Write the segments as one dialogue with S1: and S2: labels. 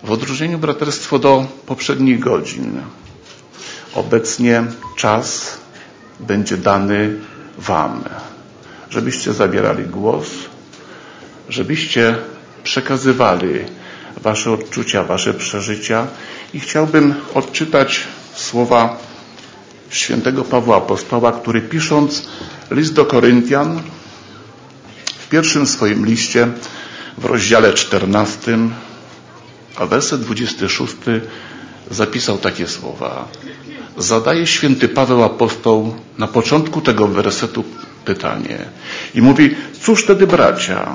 S1: W odróżnieniu, braterstwo, do poprzednich godzin, obecnie czas będzie dany wam, żebyście zabierali głos, żebyście przekazywali wasze odczucia, wasze przeżycia. I chciałbym odczytać słowa świętego Pawła Apostoła, który pisząc list do Koryntian w pierwszym swoim liście w rozdziale 14, a werset 26 zapisał takie słowa. Zadaje święty Paweł Apostoł na początku tego wersetu pytanie i mówi: cóż wtedy, bracia,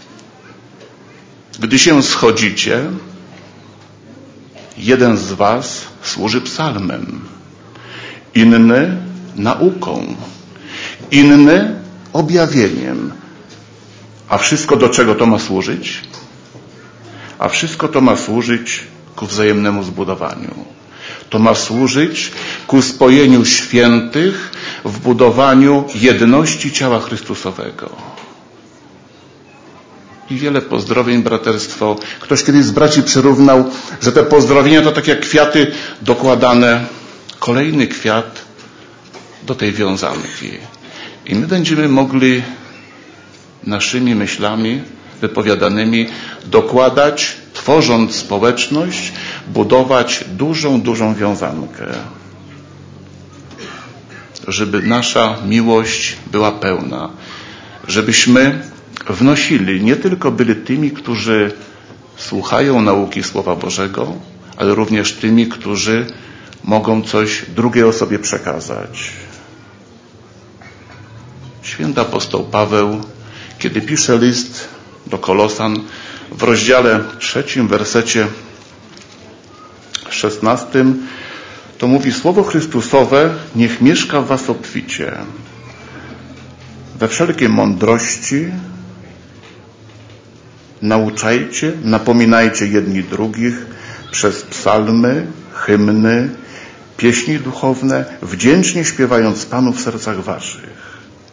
S1: gdy się schodzicie, jeden z was służy psalmem, inny nauką, inny objawieniem. A wszystko do czego to ma służyć? A wszystko to ma służyć ku wzajemnemu zbudowaniu. To ma służyć ku spojeniu świętych w budowaniu jedności ciała Chrystusowego. I wiele pozdrowień, braterstwo. Ktoś kiedyś z braci przyrównał, że te pozdrowienia to tak jak kwiaty dokładane, kolejny kwiat do tej wiązanki. I my będziemy mogli naszymi myślami wypowiadanymi dokładać, tworząc społeczność, budować dużą wiązankę. Żeby nasza miłość była pełna. Żebyśmy wnosili, nie tylko byli tymi, którzy słuchają nauki Słowa Bożego, ale również tymi, którzy mogą coś drugiej osobie przekazać. Święty apostoł Paweł, kiedy pisze list do Kolosan w rozdziale 3, wersecie 16, to mówi: Słowo Chrystusowe niech mieszka w was obficie, we wszelkiej mądrości nauczajcie, napominajcie jedni drugich przez psalmy, hymny, pieśni duchowne, wdzięcznie śpiewając Panu w sercach waszych.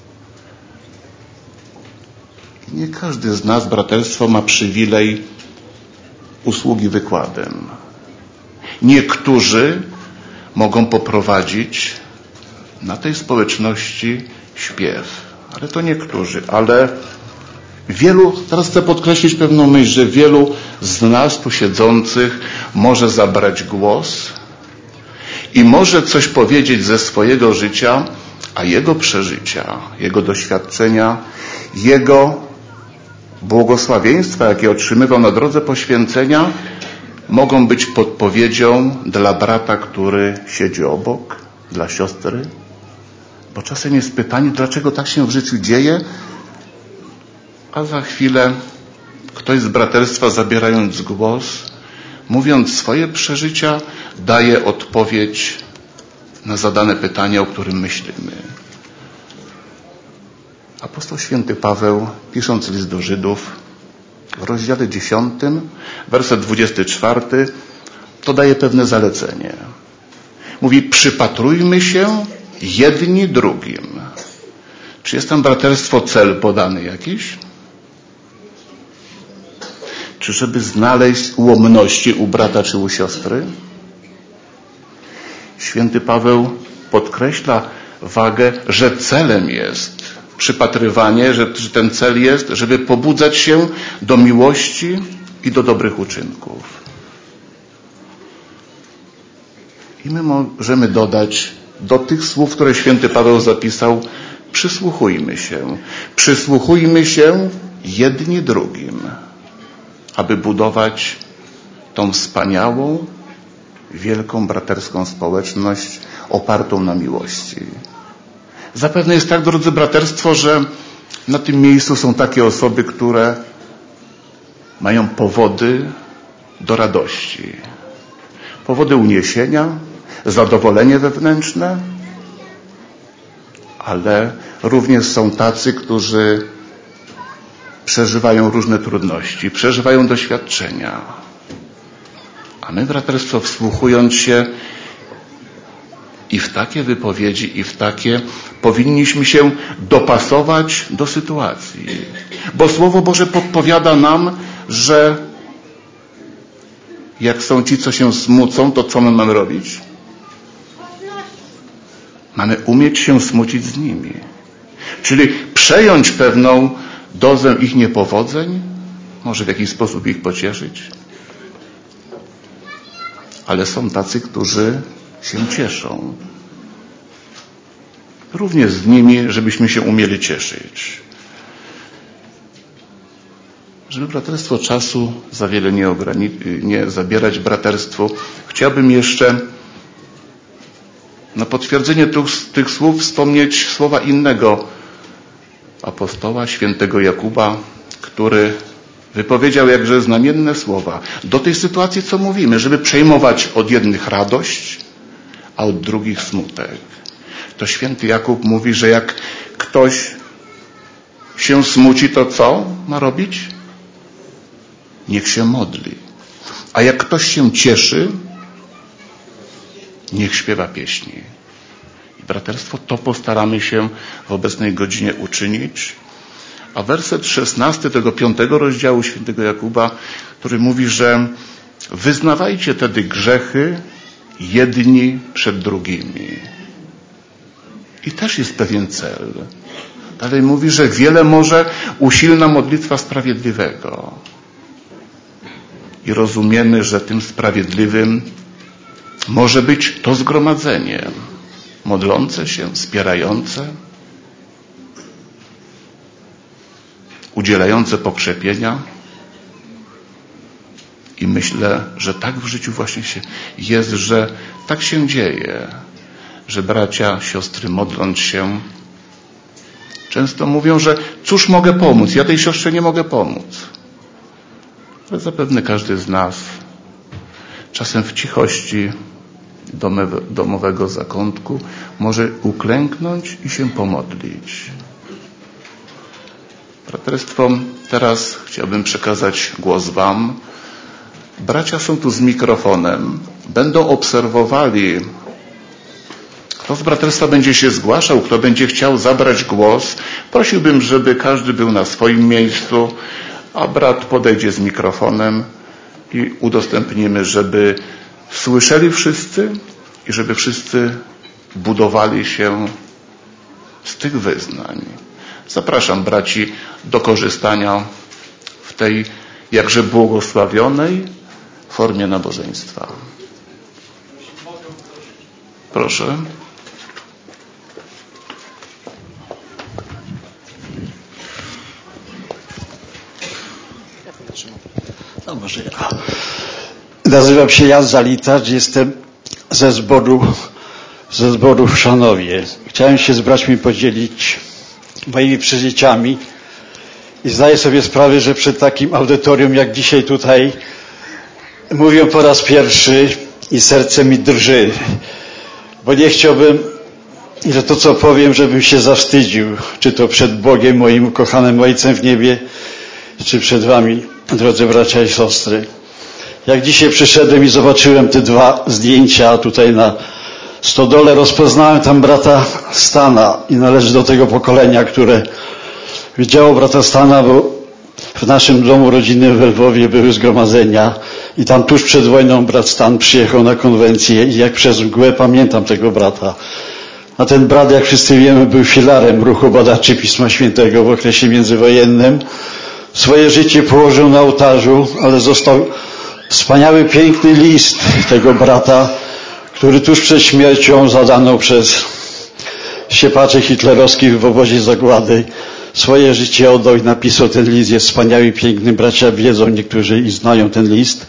S1: Nie każdy z nas, braterstwo, ma przywilej usługi wykładem. Niektórzy mogą poprowadzić na tej społeczności śpiew, ale to niektórzy, ale wielu, teraz chcę podkreślić pewną myśl, że wielu z nas tu siedzących może zabrać głos i może coś powiedzieć ze swojego życia, a jego przeżycia, jego doświadczenia, jego błogosławieństwa, jakie otrzymywał na drodze poświęcenia, mogą być podpowiedzią dla brata, który siedzi obok, dla siostry. Bo czasem jest pytanie, dlaczego tak się w życiu dzieje, a za chwilę ktoś z braterstwa, zabierając głos, mówiąc swoje przeżycia, daje odpowiedź na zadane pytanie, o którym myślimy. Apostoł święty Paweł, pisząc list do Żydów w rozdziale 10, werset 24, to daje pewne zalecenie. Mówi: przypatrujmy się jedni drugim. Czy jest tam, braterstwo, cel podany jakiś? Czy żeby znaleźć ułomności u brata czy u siostry? Święty Paweł podkreśla wagę, że celem jest przypatrywanie, że ten cel jest, żeby pobudzać się do miłości i do dobrych uczynków. I my możemy dodać do tych słów, które święty Paweł zapisał: przysłuchujmy się. Przysłuchujmy się jedni drugim, aby budować tą wspaniałą, wielką braterską społeczność opartą na miłości. Zapewne jest tak, drodzy braterstwo, że na tym miejscu są takie osoby, które mają powody do radości. Powody uniesienia, zadowolenie wewnętrzne, ale również są tacy, którzy przeżywają różne trudności, przeżywają doświadczenia. A my, braterstwo, wsłuchując się i w takie wypowiedzi, i w takie, powinniśmy się dopasować do sytuacji. Bo Słowo Boże podpowiada nam, że Jak są ci, co się smucą, to co my mamy robić? Mamy umieć się smucić z nimi. Czyli przejąć pewną dozę ich niepowodzeń, może w jakiś sposób ich pocieszyć. Ale są tacy, którzy się cieszą. Również z nimi, żebyśmy się umieli cieszyć. Żeby braterstwo czasu za wiele nie zabierać braterstwu, chciałbym jeszcze na potwierdzenie tych słów wspomnieć słowa innego apostoła, świętego Jakuba, który wypowiedział jakże znamienne słowa do tej sytuacji, co mówimy, żeby przejmować od jednych radość, a od drugich smutek. To święty Jakub mówi, że jak ktoś się smuci, to co ma robić? Niech się modli. A jak ktoś się cieszy, niech śpiewa pieśni. I braterstwo, to postaramy się w obecnej godzinie uczynić. A werset 16 tego 5 rozdziału świętego Jakuba, który mówi, że wyznawajcie tedy grzechy jedni przed drugimi. I też jest pewien cel. Dalej mówi, że wiele może usilna modlitwa sprawiedliwego. I rozumiemy, że tym sprawiedliwym może być to zgromadzenie, modlące się, wspierające, udzielające pokrzepienia. I myślę, że tak w życiu właśnie jest, że tak się dzieje, że bracia, siostry modląc się, często mówią, że cóż mogę pomóc? Ja tej siostrze nie mogę pomóc. Ale zapewne każdy z nas czasem w cichości domowego zakątku może uklęknąć i się pomodlić. Braterstwo, teraz chciałbym przekazać głos wam. Bracia są tu z mikrofonem. Będą obserwowali, kto z braterstwa będzie się zgłaszał, kto będzie chciał zabrać głos. Prosiłbym, żeby każdy był na swoim miejscu, a brat podejdzie z mikrofonem i udostępnimy, żeby słyszeli wszyscy i żeby wszyscy budowali się z tych wyznań. Zapraszam braci do korzystania w tej jakże błogosławionej formie nabożeństwa. Proszę.
S2: No może ja. Nazywam się Jan Zalitarz, jestem ze zboru w Chrzanowie. Chciałem się z braćmi podzielić moimi przeżyciami i zdaję sobie sprawę, że przed takim audytorium jak dzisiaj tutaj mówię po raz pierwszy i serce mi drży, bo nie chciałbym, że to co powiem, żebym się zawstydził, czy to przed Bogiem, moim ukochanym Ojcem w niebie, czy przed wami, drodzy bracia i siostry. Jak dzisiaj przyszedłem i zobaczyłem te dwa zdjęcia tutaj na stodole, rozpoznałem tam brata Stana i należy do tego pokolenia, które widziało brata Stana, bo w naszym domu rodzinnym w Lwowie były zgromadzenia i tam tuż przed wojną brat Stan przyjechał na konwencję i jak przez mgłę pamiętam tego brata. A ten brat, jak wszyscy wiemy, był filarem ruchu badaczy Pisma Świętego w okresie międzywojennym. Swoje życie położył na ołtarzu, ale został wspaniały, piękny list tego brata, który tuż przed śmiercią zadaną przez siepaczy hitlerowskich w obozie zagłady swoje życie oddał i napisał ten list. Jest wspaniały, piękny. Bracia wiedzą niektórzy i znają ten list.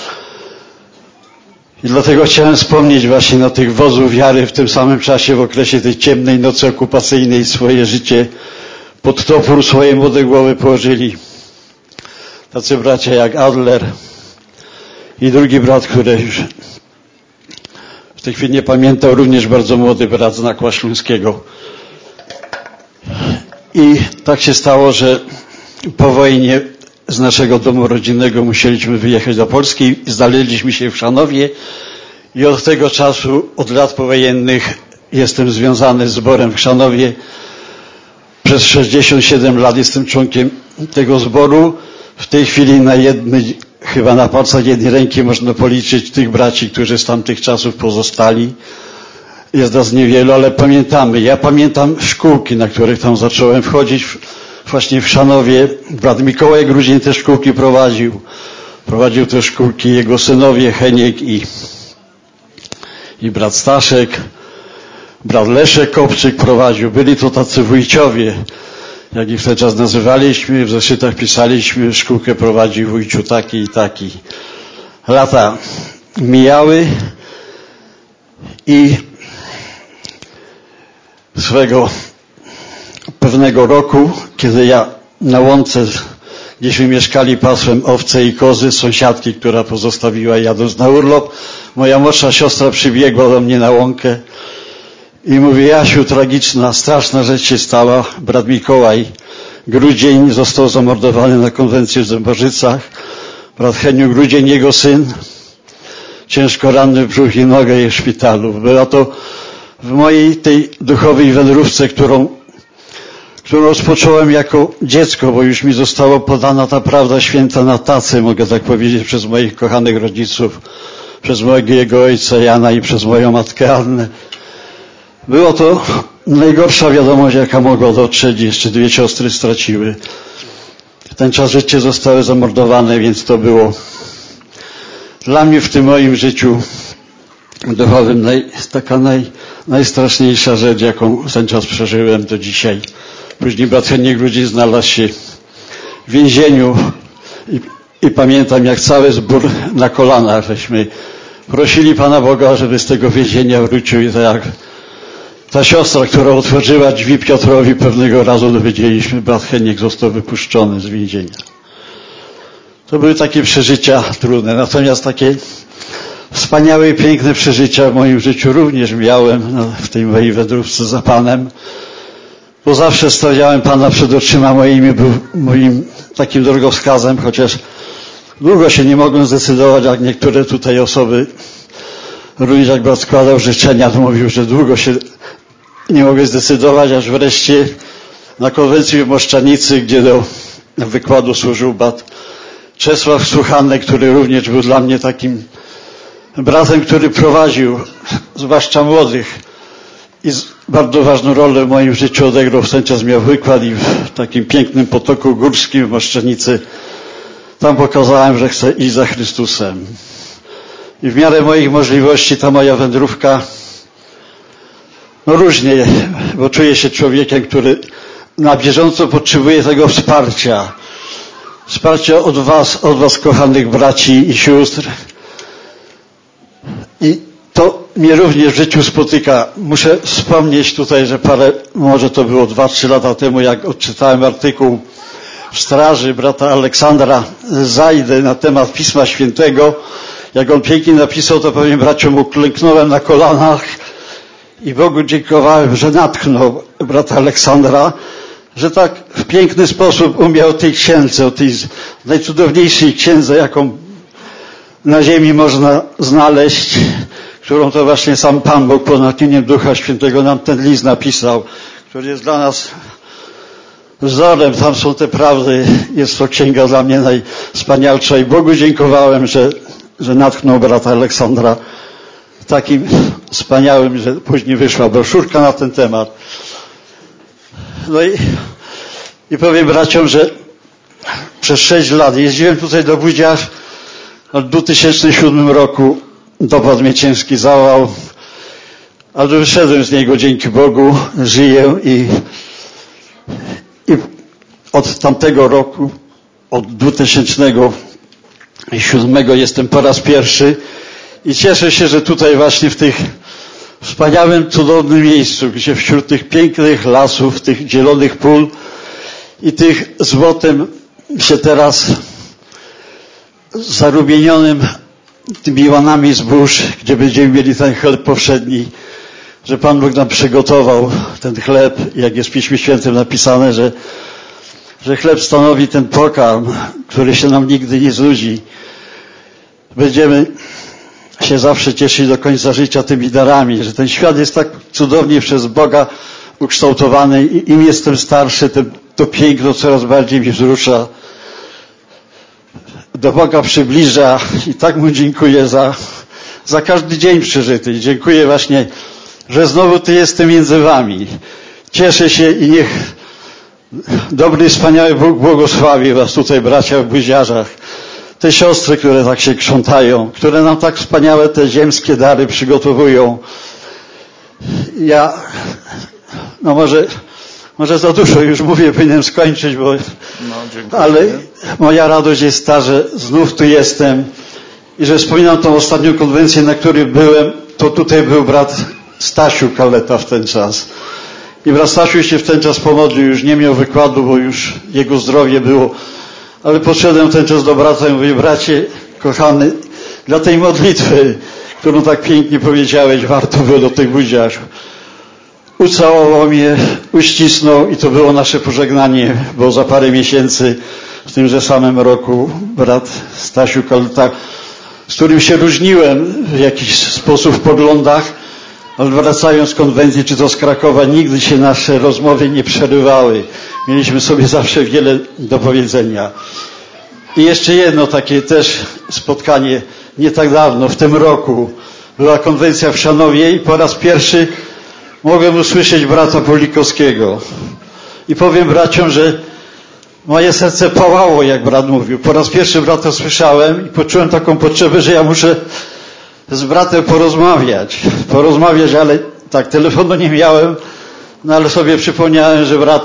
S2: I dlatego chciałem wspomnieć właśnie na tych wodzu wiary w tym samym czasie, w okresie tej ciemnej nocy okupacyjnej swoje życie pod topór swoje młode głowy położyli tacy bracia jak Adler i drugi brat, który już w tej chwili nie pamiętał, również bardzo młody brat z Nakła Śląskiego. I tak się stało, że po wojnie z naszego domu rodzinnego musieliśmy wyjechać do Polski i znaleźliśmy się w Chrzanowie i od tego czasu, od lat powojennych jestem związany z zborem w Chrzanowie. Przez 67 lat jestem członkiem tego zboru. W tej chwili na chyba na palcach jednej ręki można policzyć tych braci, którzy z tamtych czasów pozostali. Jest nas niewielu, ale pamiętamy. Ja pamiętam szkółki, na których tam zacząłem wchodzić. Właśnie w Szanowie brat Mikołaj Grudzień te szkółki prowadził. Prowadził te szkółki jego synowie Heniek i brat Staszek. Brat Leszek Kopczyk prowadził. Byli to tacy wójciowie, jak ich wtedy czas nazywaliśmy. W zeszytach pisaliśmy, szkółkę prowadził wójciu taki i taki. Lata mijały i swego pewnego roku, kiedy ja na łące, gdzieśmy mieszkali, pasłem owce i kozy, sąsiadki, która pozostawiła jadąc na urlop, moja młodsza siostra przybiegła do mnie na łąkę i mówi: Jasiu, tragiczna, straszna rzecz się stała. Brat Mikołaj Grudzień został zamordowany na konwencji w Zęborzycach. Brat Heniu Grudzień, jego syn, ciężko ranny w brzuch i nogę jest w szpitalu. Była to w mojej tej duchowej wędrówce, którą rozpocząłem jako dziecko, bo już mi została podana ta prawda święta na tacy, mogę tak powiedzieć, przez moich kochanych rodziców, przez mojego ojca Jana i przez moją matkę Annę. Było to najgorsza wiadomość, jaka mogła dotrzeć. Jeszcze 2 siostry straciły. W ten czas życie zostały zamordowane, więc to było dla mnie w tym moim życiu duchowym taka najstraszniejsza rzecz, jaką ten czas przeżyłem do dzisiaj. Później brat Heniek Grudzień znalazł się w więzieniu i pamiętam, jak cały zbór na kolanach żeśmy prosili Pana Boga, żeby z tego więzienia wrócił. I tak jak ta siostra, która otworzyła drzwi Piotrowi, pewnego razu dowiedzieliśmy, brat Heniek został wypuszczony z więzienia. To były takie przeżycia trudne, natomiast takie wspaniałe i piękne przeżycia w moim życiu również miałem w tej mojej wędrówce za Panem, bo zawsze stawiałem Pana przed oczyma moimi, był moim takim drogowskazem, chociaż długo się nie mogłem zdecydować, jak niektóre tutaj osoby, również jak brat składał życzenia, to mówił, że długo się nie mogę zdecydować, aż wreszcie na konwencji w Moszczanicy, gdzie do wykładu służył brat Czesław Suchanek, który również był dla mnie takim bratem, który prowadził, zwłaszcza młodych, i bardzo ważną rolę w moim życiu odegrał. W ten czas miał wykład i w takim pięknym potoku górskim w Moszczanicy tam pokazałem, że chcę iść za Chrystusem. I w miarę moich możliwości ta moja wędrówka, no różnie, bo czuję się człowiekiem, który na bieżąco potrzebuje tego wsparcia. Wsparcia od was kochanych braci i sióstr. I to mnie również w życiu spotyka. Muszę wspomnieć tutaj, że może to było 2-3 lata temu, jak odczytałem artykuł w Straży brata Aleksandra Zajdy na temat Pisma Świętego. Jak on pięknie napisał, to powiem braciom, uklęknąłem na kolanach i Bogu dziękowałem, że natchnął brata Aleksandra, że tak w piękny sposób umiał tej księdze, o tej najcudowniejszej księdze, jaką na ziemi można znaleźć, którą to właśnie sam Pan Bóg pod natchnieniem Ducha Świętego nam ten list napisał, który jest dla nas wzorem. Tam są te prawdy. Jest to księga dla mnie najwspanialsza i Bogu dziękowałem, że natchnął brata Aleksandra takim wspaniałym, że później wyszła broszurka na ten temat. No i powiem braciom, że przez 6 lat jeździłem tutaj do Budzia. W 2007 roku dopadł mnie ciężki zawał, ale wyszedłem z niego dzięki Bogu, żyję i od tamtego roku, od 2007 jestem po raz pierwszy i cieszę się, że tutaj właśnie w tych wspaniałym, cudownym miejscu, gdzie wśród tych pięknych lasów, tych zielonych pól i tych złotem się teraz zarumienionym tymi łanami zbóż, gdzie będziemy mieli ten chleb powszedni, że Pan Bóg nam przygotował ten chleb, jak jest w Piśmie Świętym napisane, że chleb stanowi ten pokarm, który się nam nigdy nie znudzi. Będziemy się zawsze cieszyć do końca życia tymi darami, że ten świat jest tak cudownie przez Boga ukształtowany i im jestem starszy, tym to piękno coraz bardziej mnie wzrusza. do Boga przybliża i tak Mu dziękuję za każdy dzień przeżyty. Dziękuję właśnie, że znowu tu jestem między wami. Cieszę się i niech dobry, wspaniały Bóg błogosławi was tutaj, bracia w buziarzach. Te siostry, które tak się krzątają, które nam tak wspaniałe te ziemskie dary przygotowują. Ja, no może za dużo już mówię, powinienem skończyć, bo, ale moja radość jest ta, że znów tu jestem i że wspominam tą ostatnią konwencję, na której byłem, to tutaj był brat Stasiu Kaleta w ten czas. I brat Stasiu się w ten czas pomodlił, już nie miał wykładu, bo już jego zdrowie było. Ale podszedłem ten czas do brata i mówię, bracie kochany, dla tej modlitwy, którą tak pięknie powiedziałeś, warto było do tych buziarzy. Ucałował mnie, uścisnął i to było nasze pożegnanie, bo za parę miesięcy w tymże samym roku brat Stasiu Kaleta, z którym się różniłem w jakiś sposób w poglądach, ale wracając z konwencji, czy to z Krakowa, nigdy się nasze rozmowy nie przerywały. Mieliśmy sobie zawsze wiele do powiedzenia. I jeszcze jedno takie też spotkanie, nie tak dawno, w tym roku, była konwencja w Chrzanowie i po raz pierwszy mogłem usłyszeć brata Polikowskiego. I powiem braciom, że moje serce pałało, jak brat mówił. Po raz pierwszy brata słyszałem i poczułem taką potrzebę, że ja muszę z bratem porozmawiać, ale tak, telefonu nie miałem, no ale sobie przypomniałem, że brat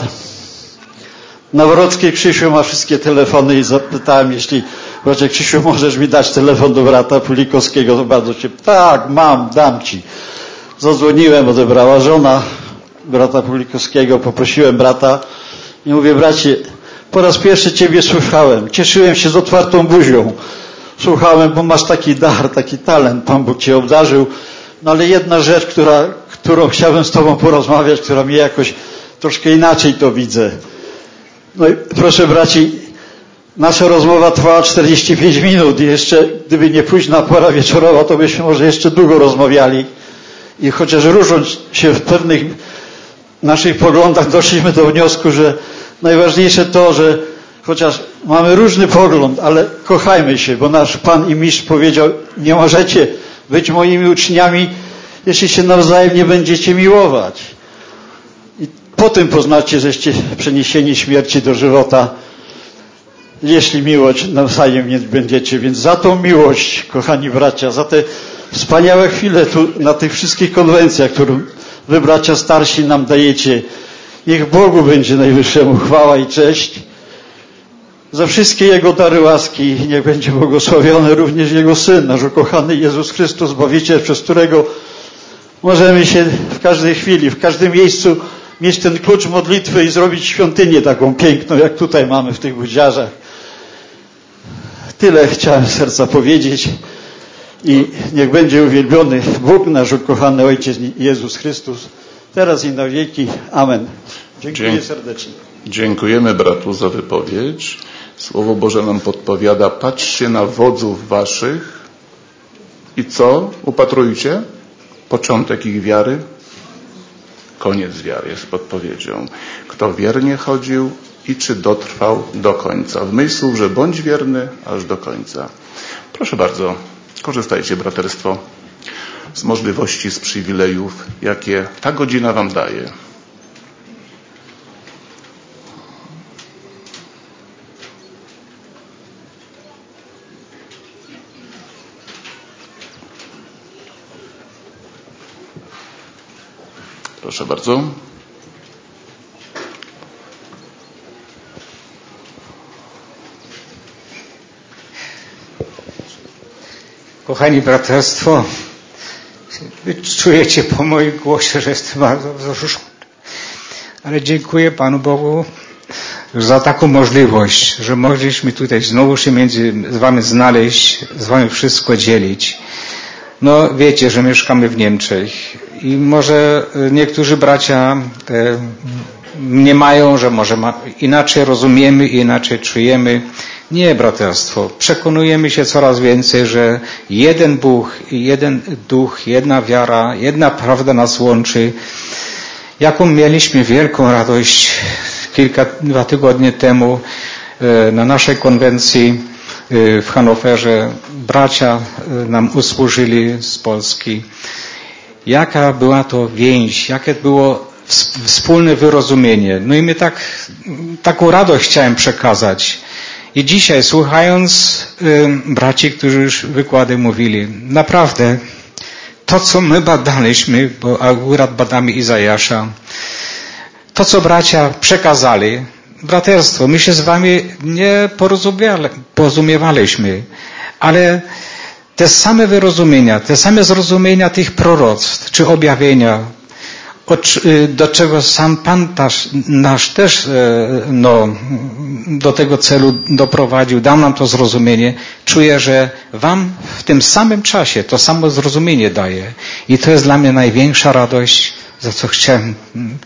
S2: Nawrocki Krzysiu ma wszystkie telefony i zapytałem, jeśli bracie Krzysiu, możesz mi dać telefon do brata Pulikowskiego, to bardzo cię, tak, mam, dam ci. Zadzwoniłem, odebrała żona brata Pulikowskiego, poprosiłem brata i mówię, bracie, po raz pierwszy ciebie słuchałem, cieszyłem się z otwartą buzią. Słuchałem, bo masz taki dar, taki talent, Pan Bóg cię obdarzył. No ale jedna rzecz, którą chciałbym z tobą porozmawiać, która mnie jakoś troszkę inaczej to widzę. No i proszę braci, nasza rozmowa trwała 45 minut i jeszcze, gdyby nie późna pora wieczorowa, to byśmy może jeszcze długo rozmawiali. I chociaż różniąc się w pewnych naszych poglądach, doszliśmy do wniosku, że najważniejsze to, że chociaż mamy różny pogląd, ale kochajmy się, bo nasz Pan i Mistrz powiedział, nie możecie być moimi uczniami, jeśli się nawzajem nie będziecie miłować. I po tym poznacie, żeście przeniesieni śmierci do żywota, jeśli miłość nawzajem nie będziecie. Więc za tą miłość, kochani bracia, za te wspaniałe chwile tu na tych wszystkich konwencjach, którą wy bracia starsi nam dajecie, niech Bogu będzie najwyższemu chwała i cześć. Za wszystkie Jego dary łaski niech będzie błogosławiony również Jego Syn, nasz ukochany Jezus Chrystus, Zbawiciel, przez którego możemy się w każdej chwili, w każdym miejscu mieć ten klucz modlitwy i zrobić świątynię taką piękną, jak tutaj mamy w tych buziarzach. Tyle chciałem z serca powiedzieć i niech będzie uwielbiony Bóg, nasz ukochany Ojciec Jezus Chrystus, teraz i na wieki. Amen. Dziękuję serdecznie.
S1: Dziękujemy bratu za wypowiedź. Słowo Boże nam podpowiada, patrzcie na wodzów waszych i co? Upatrujcie? Początek ich wiary? Koniec wiary jest podpowiedzią. Kto wiernie chodził i czy dotrwał do końca. W myśl słów, że bądź wierny aż do końca. Proszę bardzo, korzystajcie braterstwo z możliwości, z przywilejów, jakie ta godzina wam daje. Proszę bardzo.
S3: Kochani braterstwo, wy czujecie po moim głosie, że jestem bardzo wzruszony. Ale dziękuję Panu Bogu za taką możliwość, że mogliśmy tutaj znowu się z wami znaleźć, z wami wszystko dzielić. No wiecie, że mieszkamy w Niemczech i może niektórzy bracia mniemają, że może inaczej rozumiemy i inaczej czujemy. Nie, braterstwo. Przekonujemy się coraz więcej, że jeden Bóg, jeden Duch, jedna wiara, jedna prawda nas łączy. Jaką mieliśmy wielką radość 2 tygodnie temu na naszej konwencji, w Hanowerze. Bracia nam usłużyli z Polski. Jaka była to więź, jakie było wspólne wyrozumienie. No i my taką radość chciałem przekazać. I dzisiaj, słuchając braci, którzy już wykłady mówili, naprawdę to, co my badaliśmy, bo akurat badamy Izajasza, to, co bracia przekazali, braterstwo, my się z wami nie porozumiewaliśmy, ale te same wyrozumienia, te same zrozumienia tych proroctw, czy objawienia, do czego sam Pan nasz też do tego celu doprowadził, dał nam to zrozumienie. Czuję, że wam w tym samym czasie to samo zrozumienie daje. I to jest dla mnie największa radość, za co chciałem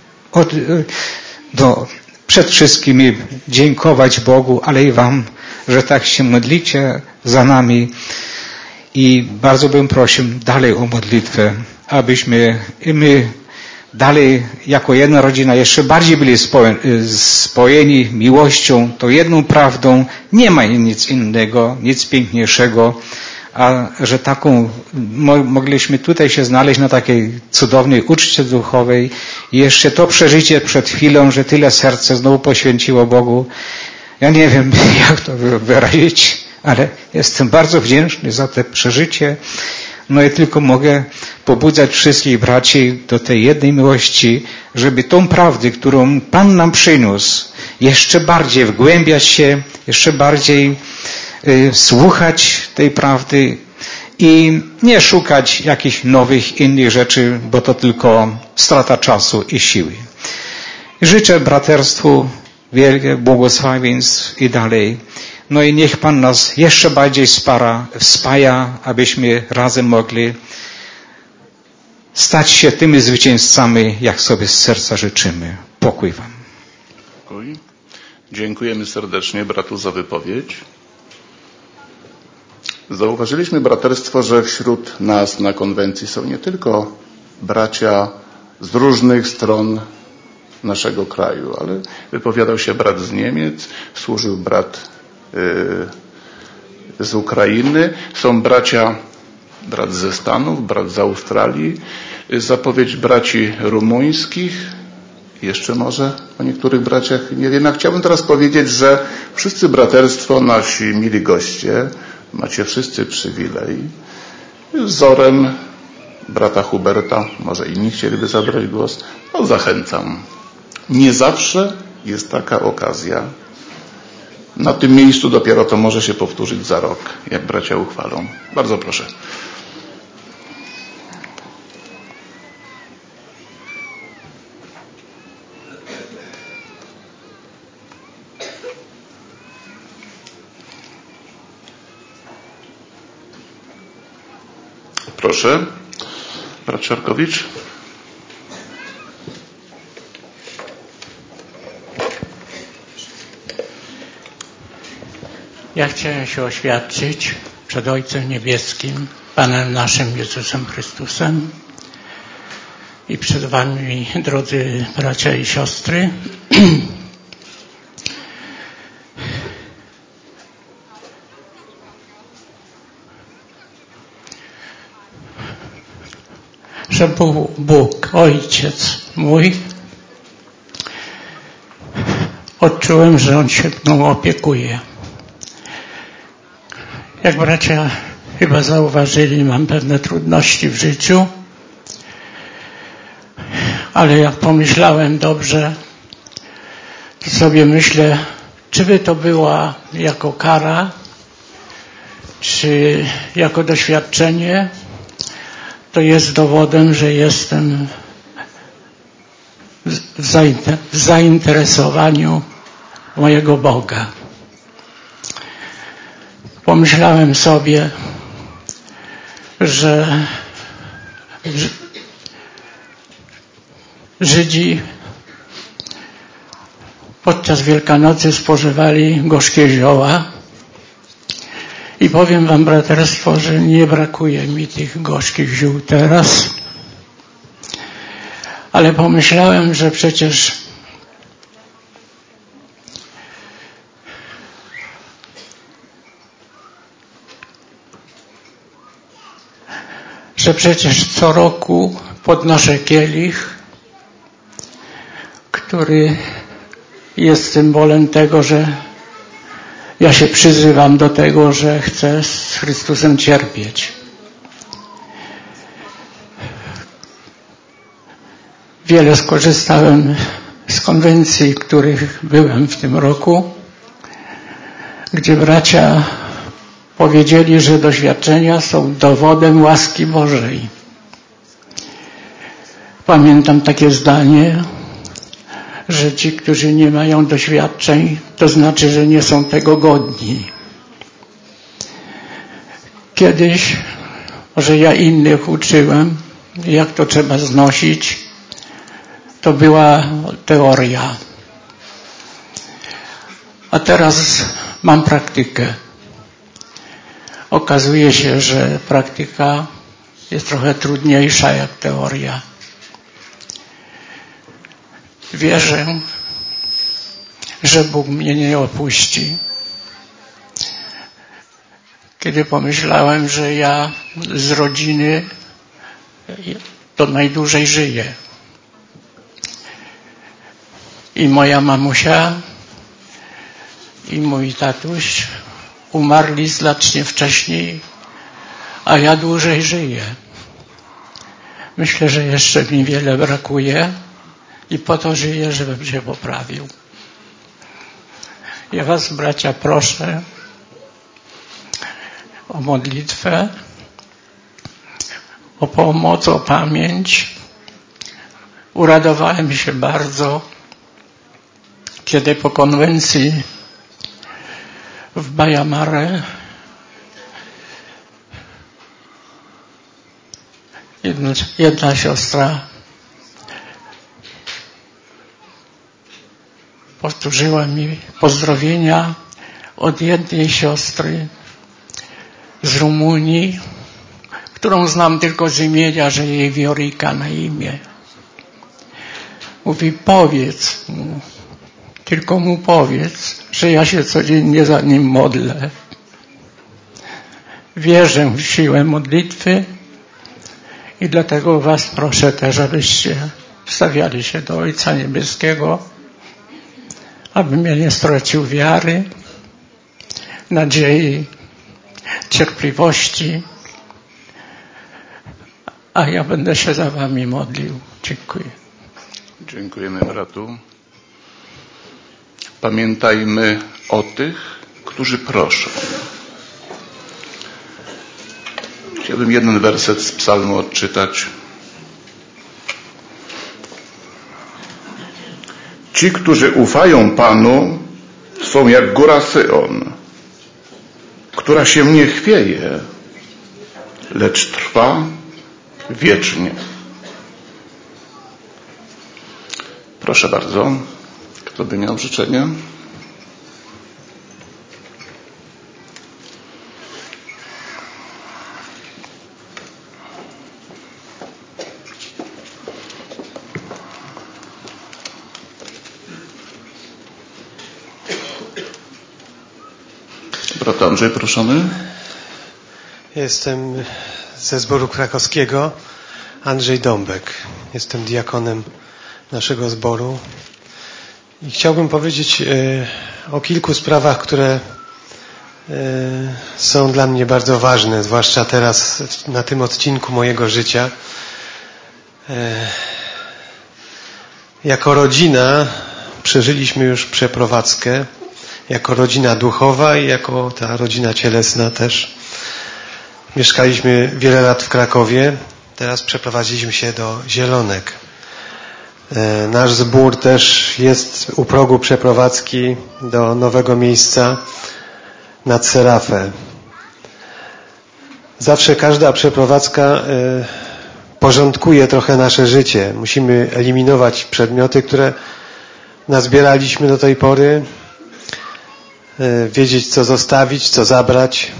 S3: przed wszystkimi dziękować Bogu, ale i wam, że tak się modlicie za nami. I bardzo bym prosił dalej o modlitwę, abyśmy i my dalej jako jedna rodzina jeszcze bardziej byli spojeni miłością, tą jedną prawdą. Nie ma nic innego, nic piękniejszego, a że taką mogliśmy tutaj się znaleźć na takiej cudownej uczcie duchowej i jeszcze to przeżycie przed chwilą, że tyle serce znowu poświęciło Bogu. Ja nie wiem, jak to wyrazić, ale jestem bardzo wdzięczny za to przeżycie. No i tylko mogę pobudzać wszystkich braci do tej jednej miłości, żeby tą prawdę, którą Pan nam przyniósł, jeszcze bardziej wgłębiać się, jeszcze bardziej słuchać tej prawdy i nie szukać jakichś nowych, innych rzeczy, bo to tylko strata czasu i siły. Życzę braterstwu wielkie błogosławieństw i dalej. No i niech Pan nas jeszcze bardziej wspaja, abyśmy razem mogli stać się tymi zwycięzcami, jak sobie z serca życzymy. Pokój wam.
S1: Dziękujemy serdecznie bratu za wypowiedź. Zauważyliśmy, braterstwo, że wśród nas na konwencji są nie tylko bracia z różnych stron naszego kraju, ale wypowiadał się brat z Niemiec, służył brat z Ukrainy, są brat ze Stanów, brat z Australii, zapowiedź braci rumuńskich, jeszcze może o niektórych braciach nie wiem. Ja chciałbym teraz powiedzieć, że wszyscy braterstwo, nasi mili goście, macie wszyscy przywilej. Wzorem brata Huberta, może inni chcieliby zabrać głos, no zachęcam. Nie zawsze jest taka okazja. Na tym miejscu dopiero to może się powtórzyć za rok, jak bracia uchwalą. Bardzo proszę. Proszę. Brat Szarkowicz.
S4: Ja chciałem się oświadczyć przed Ojcem Niebieskim, Panem naszym Jezusem Chrystusem i przed Wami, drodzy bracia i siostry. Że Bóg, Ojciec mój, odczułem, że On się mną opiekuje. Jak bracia chyba zauważyli, mam pewne trudności w życiu, ale jak pomyślałem dobrze, to sobie myślę, czy by to była jako kara, czy jako doświadczenie, to jest dowodem, że jestem w zainteresowaniu mojego Boga. Pomyślałem sobie, że Żydzi podczas Wielkanocy spożywali gorzkie zioła i powiem wam, braterstwo, że nie brakuje mi tych gorzkich ziół teraz, ale pomyślałem, że przecież że przecież co roku podnoszę kielich, który jest symbolem tego, że ja się przyzywam do tego, że chcę z Chrystusem cierpieć. Wiele skorzystałem z konwencji, których byłem w tym roku, gdzie bracia powiedzieli, że doświadczenia są dowodem łaski Bożej. Pamiętam takie zdanie, że ci, którzy nie mają doświadczeń, to znaczy, że nie są tego godni. Kiedyś, że ja innych uczyłem, jak to trzeba znosić, to była teoria. A teraz mam praktykę. Okazuje się, że praktyka jest trochę trudniejsza jak teoria. Wierzę, że Bóg mnie nie opuści. Kiedy pomyślałem, że ja z rodziny to najdłużej żyję. I moja mamusia, i mój tatuś umarli znacznie wcześniej, a ja dłużej żyję. Myślę, że jeszcze mi wiele brakuje i po to żyję, żebym się poprawił. Ja was, bracia, proszę o modlitwę, o pomoc, o pamięć. Uradowałem się bardzo, kiedy po konwencji w Baia Mare jedna siostra powtórzyła mi pozdrowienia od jednej siostry z Rumunii, którą znam tylko z imienia, że jej Wiorika na imię. Mówi, powiedz mu, tylko mu powiedz, że ja się codziennie za nim modlę. Wierzę w siłę modlitwy i dlatego was proszę też, abyście stawiali się do Ojca Niebieskiego, abym ja nie stracił wiary, nadziei, cierpliwości, a ja będę się za wami modlił. Dziękuję.
S1: Dziękujemy, bratu. Pamiętajmy o tych, którzy proszą. Chciałbym jeden werset z psalmu odczytać. Ci, którzy ufają Panu, są jak góra Syjon, która się nie chwieje, lecz trwa wiecznie. Proszę bardzo, kto by miał życzenie? Brat Andrzej, proszony.
S5: Jestem ze zboru krakowskiego, Andrzej Dąbek. Jestem diakonem naszego zboru i chciałbym powiedzieć o kilku sprawach, które są dla mnie bardzo ważne, zwłaszcza teraz na tym odcinku mojego życia. Jako rodzina przeżyliśmy już przeprowadzkę, jako rodzina duchowa i jako ta rodzina cielesna też. Mieszkaliśmy wiele lat w Krakowie, teraz przeprowadziliśmy się do Zielonek. Nasz zbór też jest u progu przeprowadzki do nowego miejsca nad Serafę. Zawsze każda przeprowadzka porządkuje trochę nasze życie. Musimy eliminować przedmioty, które nazbieraliśmy do tej pory, wiedzieć, co zostawić, co zabrać.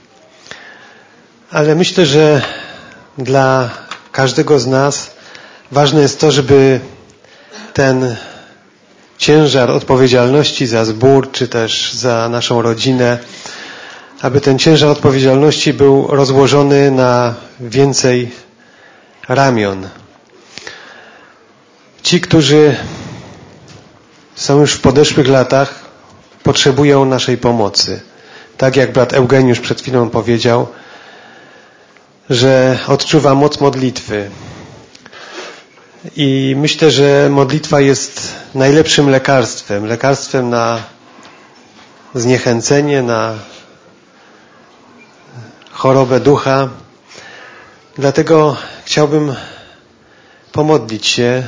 S5: Ale myślę, że dla każdego z nas ważne jest to, żeby ten ciężar odpowiedzialności za zbór, czy też za naszą rodzinę, aby ten ciężar odpowiedzialności był rozłożony na więcej ramion. Ci, którzy są już w podeszłych latach, potrzebują naszej pomocy. Tak jak brat Eugeniusz przed chwilą powiedział, że odczuwa moc modlitwy. I myślę, że modlitwa jest najlepszym lekarstwem. Lekarstwem na zniechęcenie, na chorobę ducha. Dlatego chciałbym pomodlić się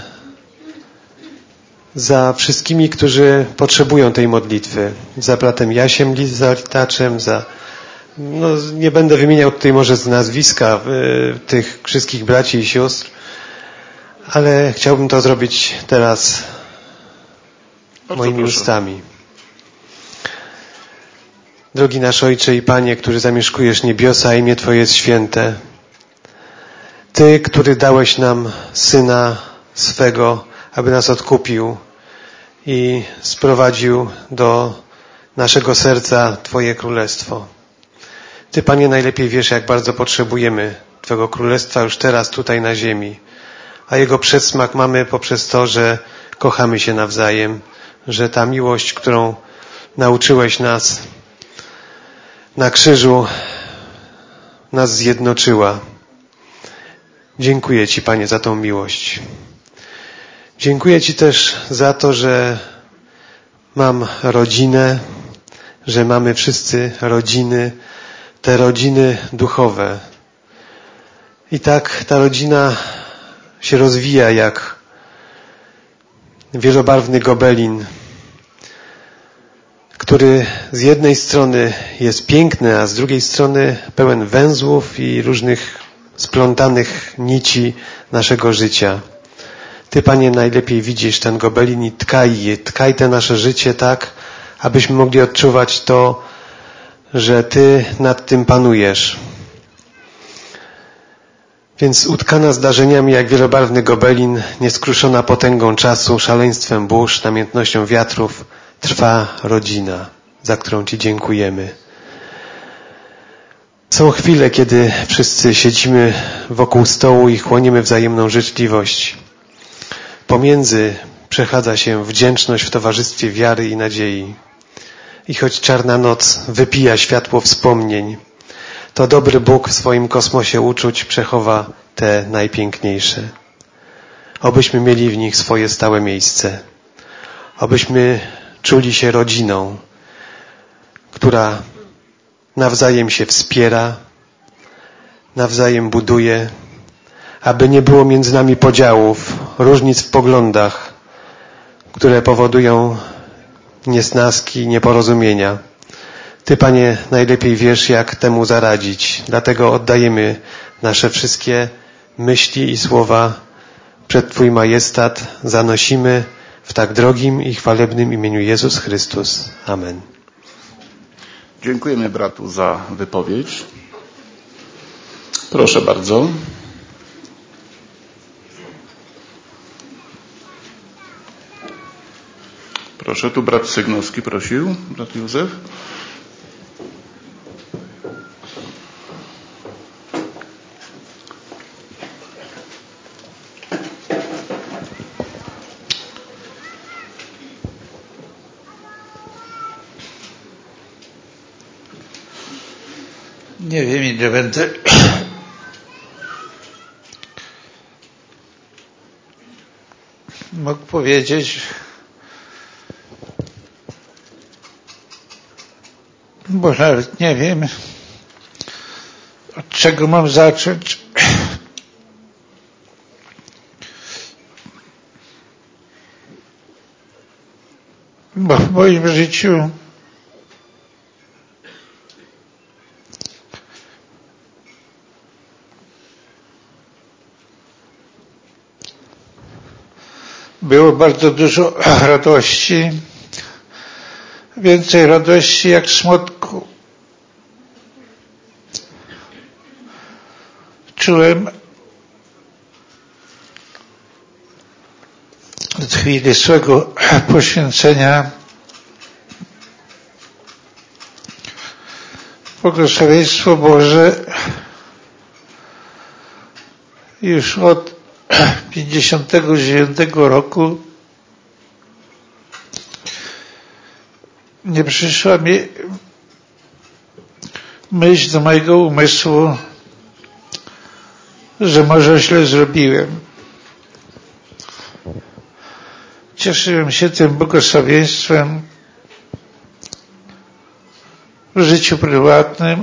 S5: za wszystkimi, którzy potrzebują tej modlitwy. Za bratem Jasiem Lizartaczem, nie będę wymieniał tutaj może z nazwiska tych wszystkich braci i sióstr, ale chciałbym to zrobić teraz moimi ustami. Drogi nasz Ojcze i Panie, który zamieszkujesz niebiosa, imię Twoje jest święte. Ty, który dałeś nam Syna swego, aby nas odkupił i sprowadził do naszego serca Twoje królestwo. Ty, Panie, najlepiej wiesz, jak bardzo potrzebujemy Twojego królestwa już teraz tutaj na ziemi. A jego przedsmak mamy poprzez to, że kochamy się nawzajem, że ta miłość, którą nauczyłeś nas na krzyżu, nas zjednoczyła. Dziękuję Ci, Panie, za tą miłość. Dziękuję Ci też za to, że mam rodzinę, że mamy wszyscy rodziny, te rodziny duchowe. I tak ta rodzina się rozwija jak wielobarwny gobelin, który z jednej strony jest piękny, a z drugiej strony pełen węzłów i różnych splątanych nici naszego życia. Ty, Panie, najlepiej widzisz ten gobelin i tkaj te nasze życie tak, abyśmy mogli odczuwać to, że Ty nad tym panujesz. Więc utkana zdarzeniami jak wielobarwny gobelin, nieskruszona potęgą czasu, szaleństwem burz, namiętnością wiatrów, trwa rodzina, za którą Ci dziękujemy. Są chwile, kiedy wszyscy siedzimy wokół stołu i chłoniemy wzajemną życzliwość. Pomiędzy przechadza się wdzięczność w towarzystwie wiary i nadziei. I choć czarna noc wypija światło wspomnień, to dobry Bóg w swoim kosmosie uczuć przechowa te najpiękniejsze. Obyśmy mieli w nich swoje stałe miejsce. Obyśmy czuli się rodziną, która nawzajem się wspiera, nawzajem buduje, aby nie było między nami podziałów, różnic w poglądach, które powodują niesnaski, nieporozumienia. Ty, Panie, najlepiej wiesz, jak temu zaradzić. Dlatego oddajemy nasze wszystkie myśli i słowa przed Twój majestat. Zanosimy w tak drogim i chwalebnym imieniu Jezus Chrystus. Amen.
S1: Dziękujemy bratu za wypowiedź. Proszę bardzo. Proszę, tu brat Sygnowski prosił, brat Józef.
S6: Nie wiem, ile będę mógł powiedzieć, bo nawet nie wiem, od czego mam zacząć. Bo w moim życiu było bardzo dużo radości, więcej radości jak smutku. Czułem od chwili swego poświęcenia błogosławieństwo Boże już od 59 roku nie przyszła mi myśl do mojego umysłu, że może źle zrobiłem. Cieszyłem się tym błogosławieństwem w życiu prywatnym,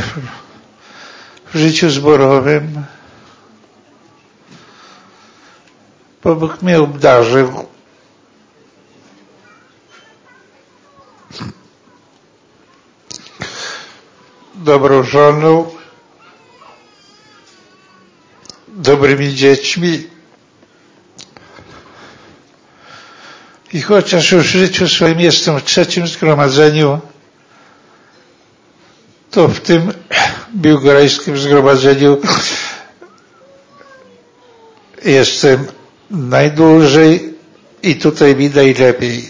S6: w życiu zborowym, bo Bóg mnie obdarzył dobrą żoną, dobrymi dziećmi i chociaż już w życiu swoim jestem w trzecim zgromadzeniu, to w tym biłgorajskim zgromadzeniu jestem najdłużej i tutaj mi najlepiej.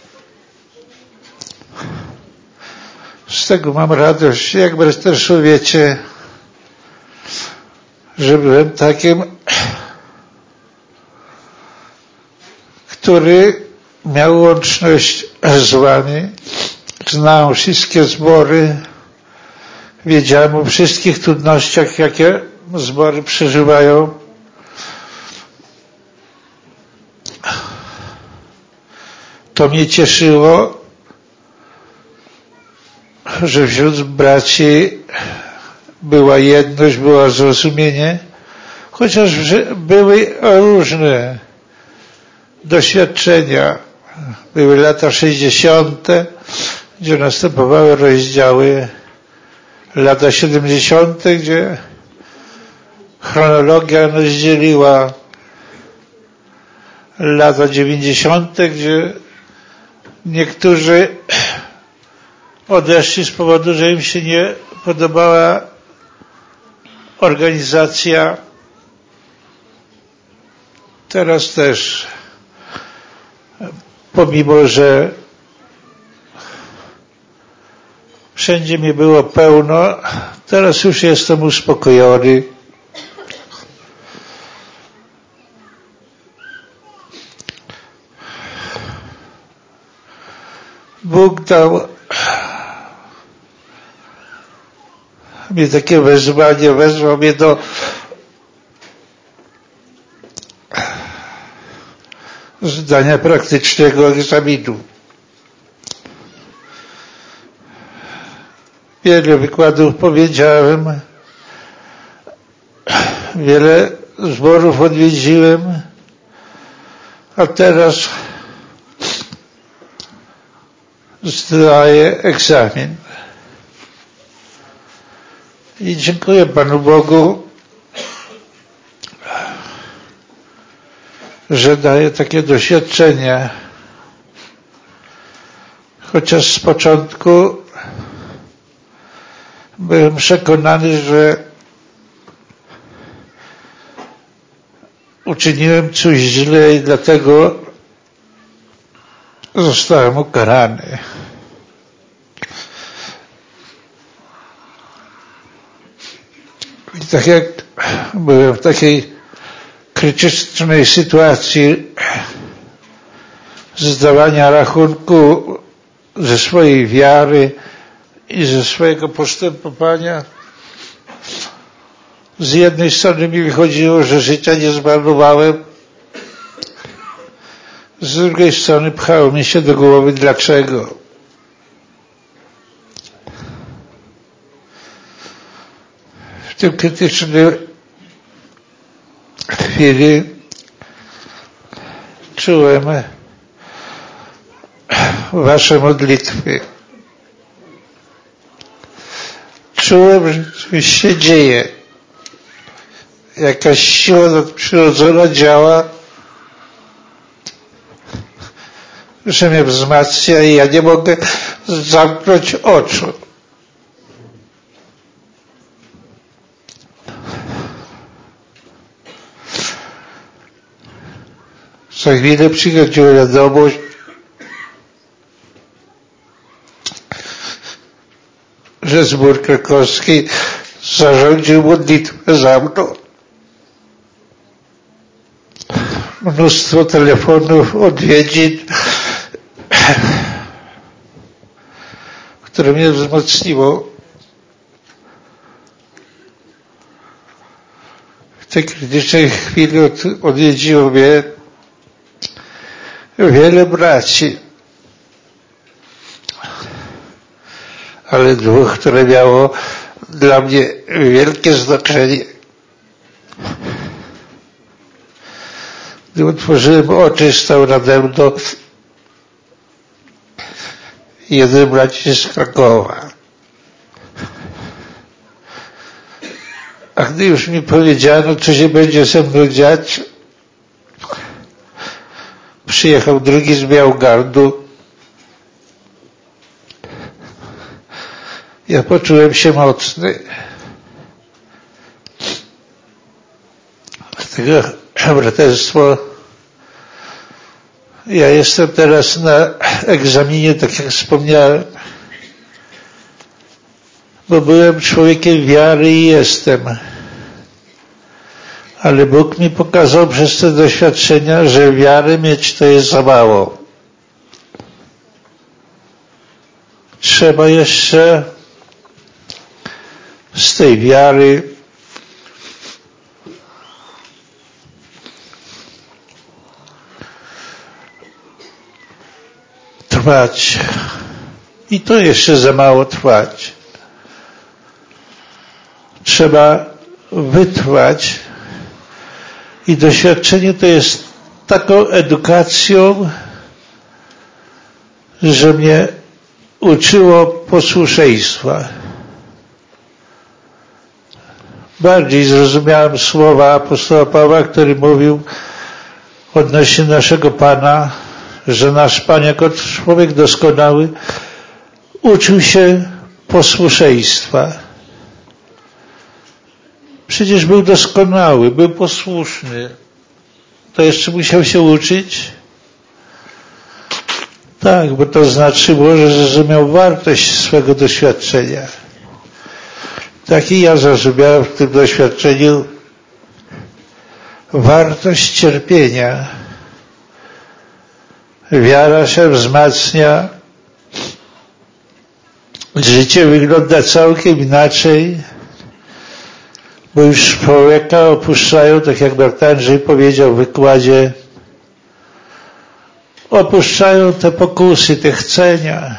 S6: Z tego mam radość, jakby też wiecie, że byłem takim, który miał łączność z wami, znał wszystkie zbory, wiedziałem o wszystkich trudnościach, jakie zbory przeżywają. To mnie cieszyło, że wśród braci była jedność, było zrozumienie, chociaż były różne doświadczenia. Były lata 60., gdzie następowały rozdziały, lata 70., gdzie chronologia nas dzieliła, lata 90., gdzie niektórzy odeszli z powodu, że im się nie podobała organizacja. Teraz też, pomimo że wszędzie mi było pełno, teraz już jestem uspokojony. Bóg dał mi takie wezwanie, wezwał mnie do zdania praktycznego egzaminu. Wiele wykładów powiedziałem, wiele zborów odwiedziłem, a teraz zdaję egzamin. I dziękuję Panu Bogu, że daje takie doświadczenia. Chociaż z początku byłem przekonany, że uczyniłem coś źle i dlatego zostałem ukarany. I tak jak byłem w takiej krytycznej sytuacji zdawania rachunku ze swojej wiary i ze swojego postępowania, z jednej strony mi wychodziło, że życia nie zmarnowałem, z drugiej strony pchało mi się do głowy dlaczego. W tym krytycznym chwili czułem wasze modlitwy. Czułem, że coś się dzieje. Jakaś siła nadprzyrodzona działa, że mnie wzmacnia i ja nie mogę zamknąć oczu. Za chwilę przychodziła wiadomość, że że zbór krakowski zarządził modlitwę za mną. Mnóstwo telefonów, odwiedzin, które mnie wzmocniło. W tej krytycznej chwili odwiedziło mnie wiele braci, ale dwóch, które miało dla mnie wielkie znaczenie. Gdy otworzyłem oczy, stał nade mną jeden braciszek z Krakowa. A gdy już mi powiedziano, co się będzie ze mną dziać, przyjechał drugi z Białgardu. Ja poczułem się mocny. Dlatego, braterstwo, ja jestem teraz na egzaminie, tak jak wspomniałem, bo byłem człowiekiem wiary i jestem. Ale Bóg mi pokazał przez te doświadczenia, że wiary mieć to jest za mało. Trzeba jeszcze z tej wiary trwać. I to jeszcze za mało trwać. Trzeba wytrwać. I doświadczenie to jest taką edukacją, że mnie uczyło posłuszeństwa. Bardziej zrozumiałem słowa apostoła Pawła, który mówił odnośnie naszego Pana, że nasz Pan jako człowiek doskonały uczył się posłuszeństwa. Przecież był doskonały, był posłuszny. To jeszcze musiał się uczyć? Tak, bo to znaczyło, że zrozumiał wartość swego doświadczenia. Tak i ja zrozumiałem w tym doświadczeniu wartość cierpienia. Wiara się wzmacnia. Życie wygląda całkiem inaczej, bo już człowieka opuszczają, tak jak brat Andrzej powiedział w wykładzie, opuszczają te pokusy, te chcenia.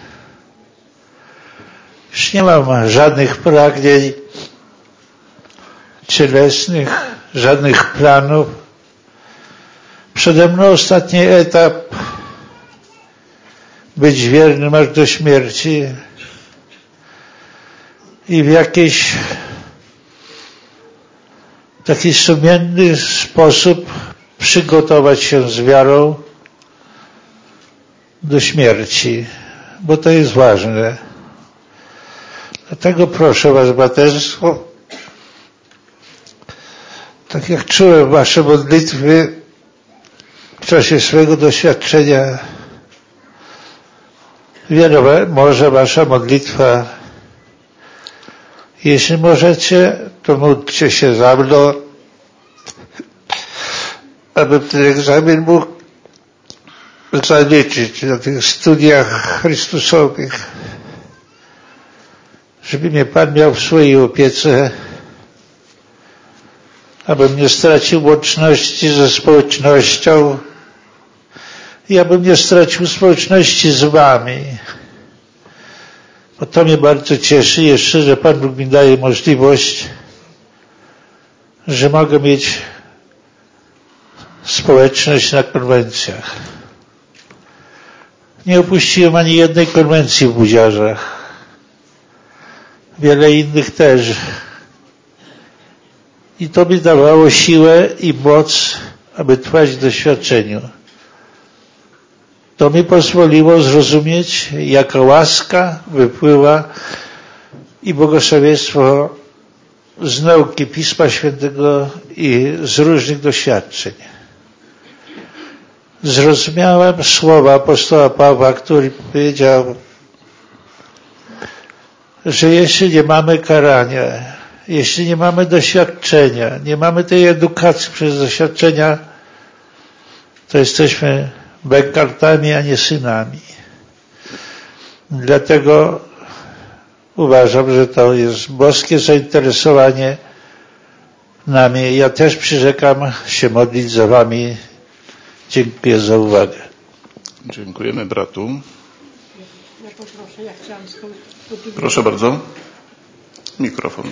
S6: Już nie mam żadnych pragnień cielesnych, żadnych planów. Przede mną ostatni etap, być wiernym aż do śmierci i w jakiś taki sumienny sposób przygotować się z wiarą do śmierci, bo to jest ważne. Dlatego proszę was, braterstwo, tak jak czułem wasze modlitwy w czasie swojego doświadczenia, wiele może wasza modlitwa. Jeśli możecie, to módlcie się za mną, aby ten egzamin mógł zaliczyć na tych studiach chrystusowych, żeby mnie Pan miał w swojej opiece, abym nie stracił łączności ze społecznością i abym nie stracił społeczności z wami. Bo to mnie bardzo cieszy jeszcze, że Pan Bóg mi daje możliwość, że mogę mieć społeczność na konwencjach. Nie opuściłem ani jednej konwencji w Budziarzach. Wiele innych też. I to mi dawało siłę i moc, aby trwać w doświadczeniu. To mi pozwoliło zrozumieć, jaka łaska wypływa i błogosławieństwo z nauki Pisma Świętego i z różnych doświadczeń. Zrozumiałem słowa apostoła Pawła, który powiedział, że jeśli nie mamy karania, jeśli nie mamy doświadczenia, nie mamy tej edukacji przez doświadczenia, to jesteśmy bękartami, a nie synami. Dlatego uważam, że to jest boskie zainteresowanie nami. Ja też przyrzekam się modlić za wami. Dziękuję za uwagę.
S1: Dziękujemy bratu.
S7: Ja poproszę, ja chciałam
S1: Proszę bardzo. Mikrofon.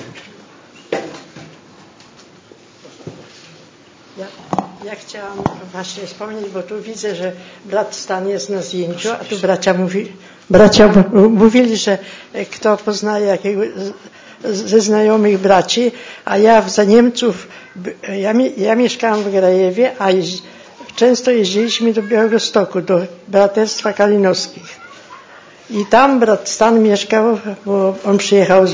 S7: Ja chciałam właśnie wspomnieć, bo tu widzę, że brat Stan jest na zdjęciu, a tu bracia mówili, że kto poznaje jakiegoś ze znajomych braci, a ja za Niemców, ja mieszkałam w Grajewie, a często jeździliśmy do Białegostoku, do braterstwa Kalinowskich. I tam brat Stan mieszkał, bo on przyjechał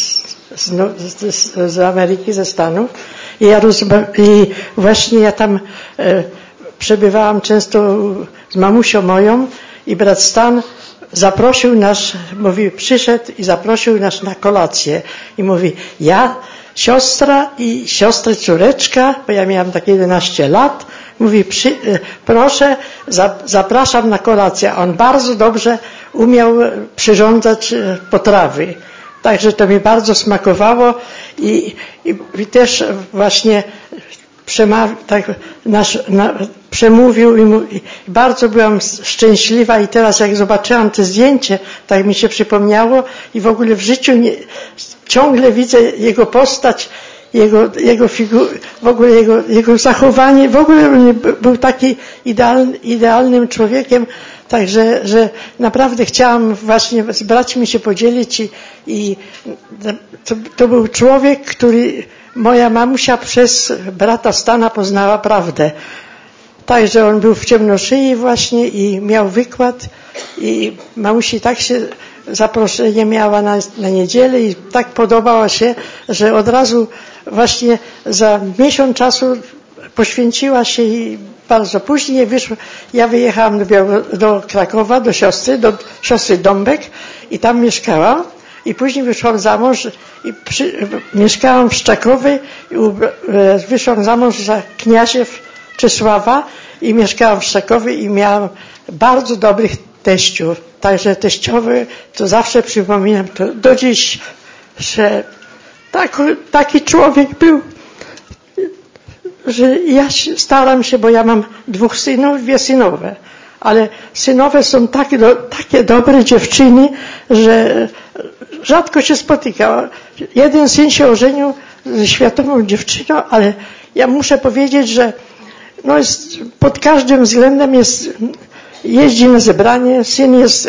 S7: z Ameryki, ze Stanów. I właśnie ja tam przebywałam często z mamusią moją i brat Stan zaprosił nas, mówi, przyszedł i zaprosił nas na kolację. I mówi, ja, siostra i siostry córeczka, bo ja miałam takie 11 lat, mówi, proszę, zapraszam na kolację. On bardzo dobrze umiał przyrządzać potrawy. Także to mi bardzo smakowało i też właśnie przemówił i bardzo byłam szczęśliwa i teraz jak zobaczyłam to zdjęcie, tak mi się przypomniało i w ogóle w życiu ciągle widzę jego postać, jego w ogóle jego zachowanie, w ogóle był taki idealnym człowiekiem. Także, że naprawdę chciałam właśnie z braćmi się podzielić i to był człowiek, który moja mamusia przez brata Stana poznała prawdę. Także on był w ciemnoszyi właśnie i miał wykład i mamusi tak się zaproszenie miała na niedzielę i tak podobała się, że od razu właśnie za miesiąc czasu poświęciła się i bardzo później ja wyjechałam do Krakowa, do siostry Dąbek i tam mieszkałam i później wyszłam za mąż i mieszkałam w Szczakowie i wyszłam za mąż za Kniaziew Czesława i mieszkałam w Szczakowie i miałam bardzo dobrych teściów. Także teściowy to zawsze przypominam to do dziś, że taki człowiek był, że ja staram się, bo ja mam 2 synów, 2 synowe, ale synowe są takie dobre dziewczyny, że rzadko się spotyka. Jeden syn się ożenił ze światową dziewczyną, ale ja muszę powiedzieć, że pod każdym względem jeździ na zebranie, syn jest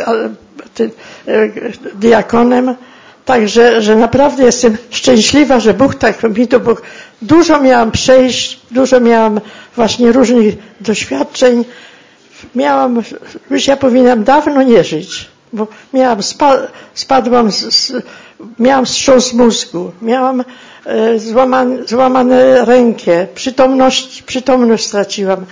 S7: diakonem, także, że naprawdę jestem szczęśliwa, że Bóg tak mi to, bo dużo miałam przejść, dużo miałam właśnie różnych doświadczeń. Już ja powinnam dawno nie żyć, bo miałam wstrząs mózgu, miałam złamane rękę, przytomność straciłam.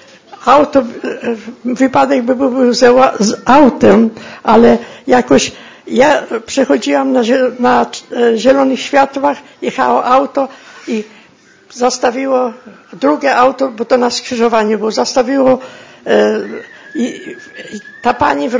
S7: Wypadek by był z autem, ale jakoś ja przechodziłam na zielonych światłach, jechało auto i zastawiło drugie auto, bo to na skrzyżowaniu było, zastawiło i ta pani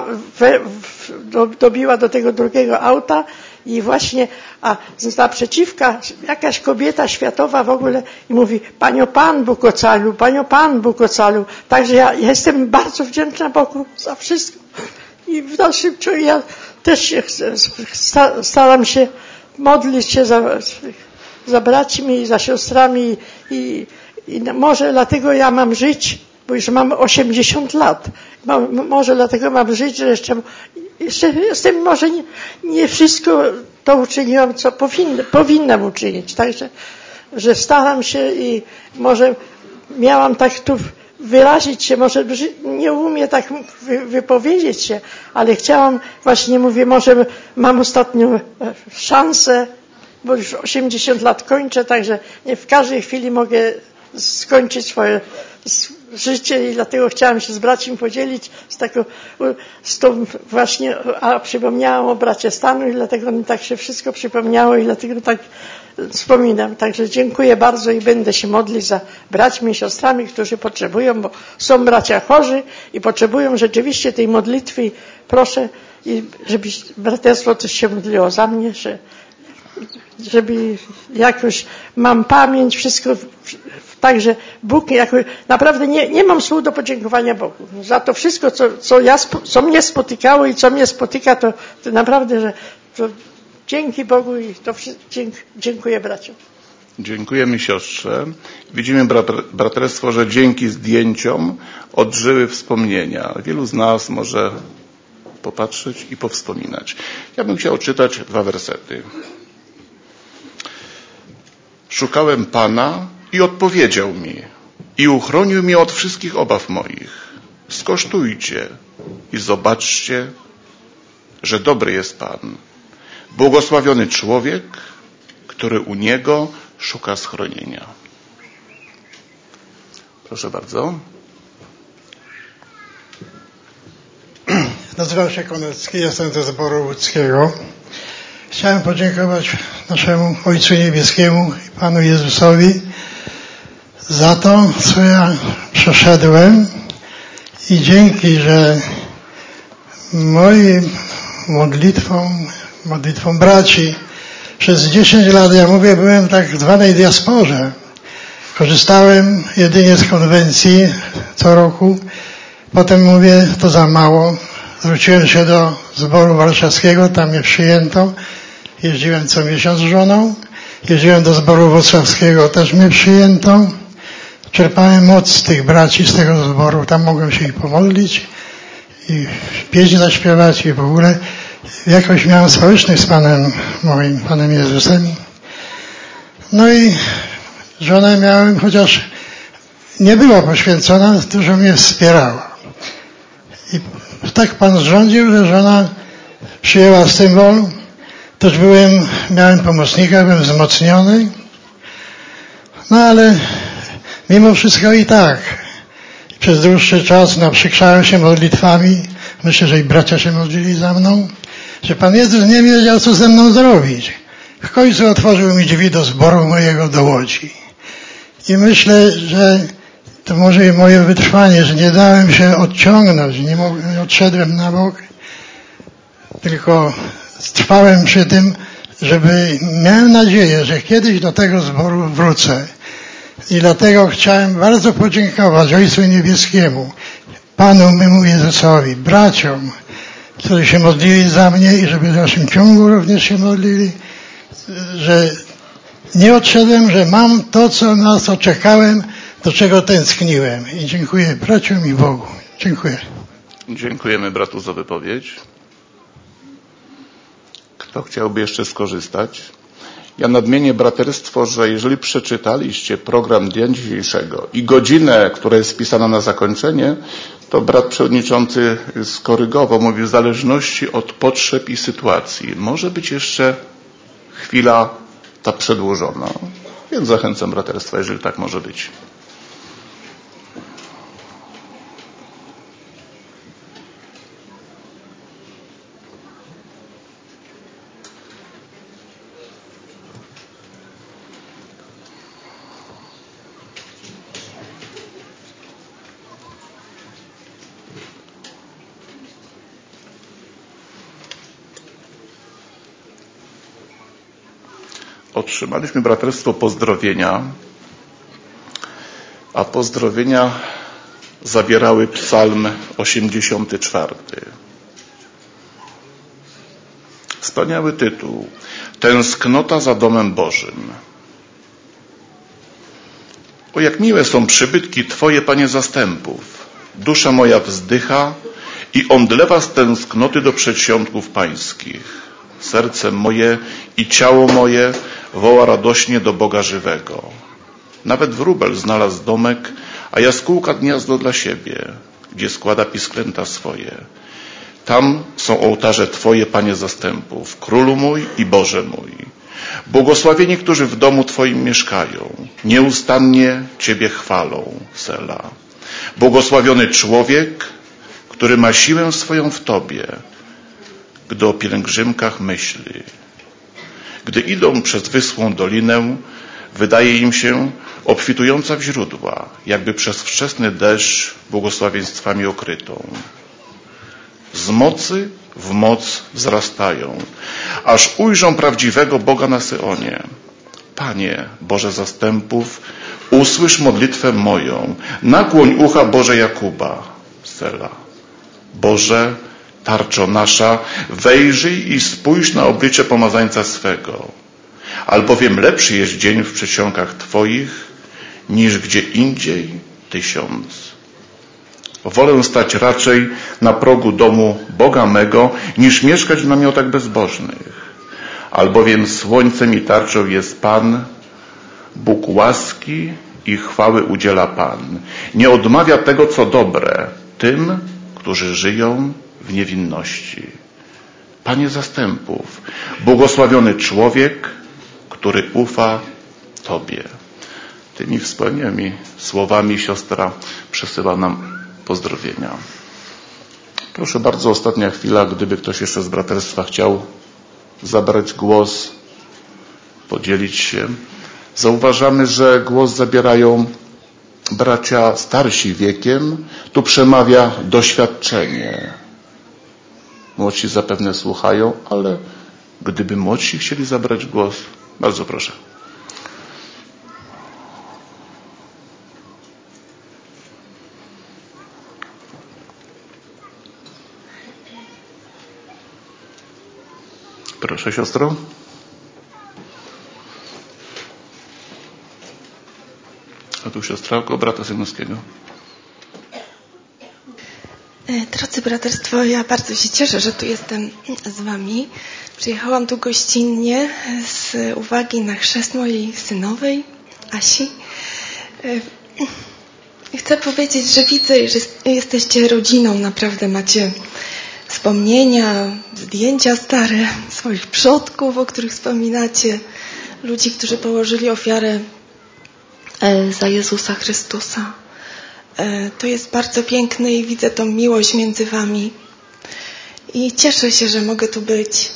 S7: dobiła do tego drugiego auta i właśnie, a z naprzeciwka jakaś kobieta światowa w ogóle i mówi, Panią Pan Bóg ocalił, Panią Pan Bóg ocalił. Także ja jestem bardzo wdzięczna Bogu za wszystko. I w dalszym ciągu ja też staram się modlić się za braćmi i za siostrami i może dlatego ja mam żyć, bo już mam 80 lat. Może dlatego mam żyć, że jeszcze jestem, może nie wszystko to uczyniłam, co powinnam uczynić. Także, że staram się i może miałam tak tu wyrazić się, może nie umiem tak wypowiedzieć się, ale chciałam, właśnie mówię, może mam ostatnią szansę, bo już 80 lat kończę, także nie w każdej chwili mogę skończyć swoje życie i dlatego chciałam się z braćmi podzielić z tą właśnie, a przypomniałam o bracie stanu i dlatego mi tak się wszystko przypomniało i dlatego tak wspominam. Także dziękuję bardzo i będę się modlić za braćmi i siostrami, którzy potrzebują, bo są bracia chorzy i potrzebują rzeczywiście tej modlitwy. Proszę, żeby braterstwo też się modliło za mnie, żeby jakoś mam pamięć, wszystko, także Bóg jakoś, naprawdę nie mam słów do podziękowania Bogu za to wszystko, co mnie spotykało i co mnie spotyka, to naprawdę, że to dzięki Bogu i to dziękuję braciom.
S1: Dziękujemy siostrze. Widzimy braterstwo, że dzięki zdjęciom odżyły wspomnienia. Wielu z nas może popatrzeć i powspominać. Ja bym chciał czytać 2 wersety. Szukałem Pana i odpowiedział mi i uchronił mnie od wszystkich obaw moich. Skosztujcie i zobaczcie, że dobry jest Pan. Błogosławiony człowiek, który u Niego szuka schronienia. Proszę bardzo.
S8: Nazywam się Konecki, jestem ze zboru łódzkiego. Chciałem podziękować naszemu Ojcu Niebieskiemu i Panu Jezusowi za to, co ja przeszedłem i dzięki, że moim modlitwą braci przez 10 lat, ja mówię, byłem w tak zwanej diasporze. Korzystałem jedynie z konwencji co roku. Potem mówię, to za mało. Zwróciłem się do zboru warszawskiego, tam mnie przyjęto. Jeździłem co miesiąc z żoną. Jeździłem do zboru wrocławskiego, też mnie przyjęto. Czerpałem moc z tych braci, z tego zboru. Tam mogłem się ich pomodlić i pieśń zaśpiewać i w ogóle jakoś miałem społeczność z Panem Jezusem. No i żonę miałem, chociaż nie była poświęcona, dużo mnie wspierała. I tak Pan zrządził, że żona przyjęła symbol. Też miałem pomocnika, byłem wzmocniony. No ale mimo wszystko i tak przez dłuższy czas naprzykrzałem się modlitwami. Myślę, że i bracia się modlili za mną, że Pan Jezus nie wiedział, co ze mną zrobić. W końcu otworzył mi drzwi do zboru mojego do Łodzi. I myślę, że to może i moje wytrwanie, że nie dałem się odciągnąć, nie odszedłem na bok, tylko trwałem przy tym, żeby miałem nadzieję, że kiedyś do tego zboru wrócę. I dlatego chciałem bardzo podziękować Ojcu Niebieskiemu, Panu memu Jezusowi, braciom, którzy się modlili za mnie i żeby w dalszym ciągu również się modlili, że nie odszedłem, że mam to, na co czekałem, do czego tęskniłem. I dziękuję braciom i Bogu. Dziękuję.
S1: Dziękujemy bratu za wypowiedź. Kto chciałby jeszcze skorzystać? Ja nadmienię braterstwo, że jeżeli przeczytaliście program dnia dzisiejszego i godzinę, która jest wpisana na zakończenie, to brat przewodniczący skorygował, mówił w zależności od potrzeb i sytuacji. Może być jeszcze chwila ta przedłużona. Więc zachęcam braterstwa, jeżeli tak może być. Otrzymaliśmy braterstwo pozdrowienia, a pozdrowienia zawierały psalm 84. Wspaniały tytuł. Tęsknota za domem Bożym. O, jak miłe są przybytki Twoje, Panie zastępów. Dusza moja wzdycha i omdlewa z tęsknoty do przedsionków Pańskich. Serce moje i ciało moje woła radośnie do Boga żywego. Nawet wróbel znalazł domek, a jaskółka gniazdo dla siebie, gdzie składa pisklęta swoje. Tam są ołtarze Twoje, Panie zastępów, Królu mój i Boże mój. Błogosławieni, którzy w domu Twoim mieszkają, nieustannie Ciebie chwalą. Sela. Błogosławiony człowiek, który ma siłę swoją w Tobie, gdy o pielgrzymkach myśli. Gdy idą przez wyschłą dolinę, wydaje im się obfitująca w źródła, jakby przez wczesny deszcz błogosławieństwami okrytą. Z mocy w moc wzrastają, aż ujrzą prawdziwego Boga na Syonie. Panie, Boże zastępów, usłysz modlitwę moją, nakłoń ucha Boże Jakuba. Sela. Boże, tarczo nasza, wejrzyj i spójrz na oblicze pomazańca swego, albowiem lepszy jest dzień w przedsionkach Twoich, niż gdzie indziej 1000. Wolę stać raczej na progu domu Boga mego, niż mieszkać w namiotach bezbożnych, albowiem słońcem i tarczą jest Pan, Bóg łaski i chwały udziela Pan. Nie odmawia tego, co dobre, tym, którzy żyją w niewinności. Panie zastępów, błogosławiony człowiek, który ufa Tobie. Tymi wspaniałymi słowami siostra przesyła nam pozdrowienia. Proszę bardzo, ostatnia chwila, gdyby ktoś jeszcze z braterstwa chciał zabrać głos, podzielić się. Zauważamy, że głos zabierają bracia starsi wiekiem. Tu przemawia doświadczenie. Młodsi zapewne słuchają, ale gdyby młodsi chcieli zabrać głos, bardzo proszę. Proszę, siostro. A tu siostra koło brata Sygnowskiego.
S9: Drodzy braterstwo, ja bardzo się cieszę, że tu jestem z Wami. Przyjechałam tu gościnnie z uwagi na chrzest mojej synowej, Asi. Chcę powiedzieć, że widzę, że jesteście rodziną, naprawdę macie wspomnienia, zdjęcia stare swoich przodków, o których wspominacie, ludzi, którzy położyli ofiarę za Jezusa Chrystusa. To jest bardzo piękne i widzę tą miłość między Wami. I cieszę się, że mogę tu być.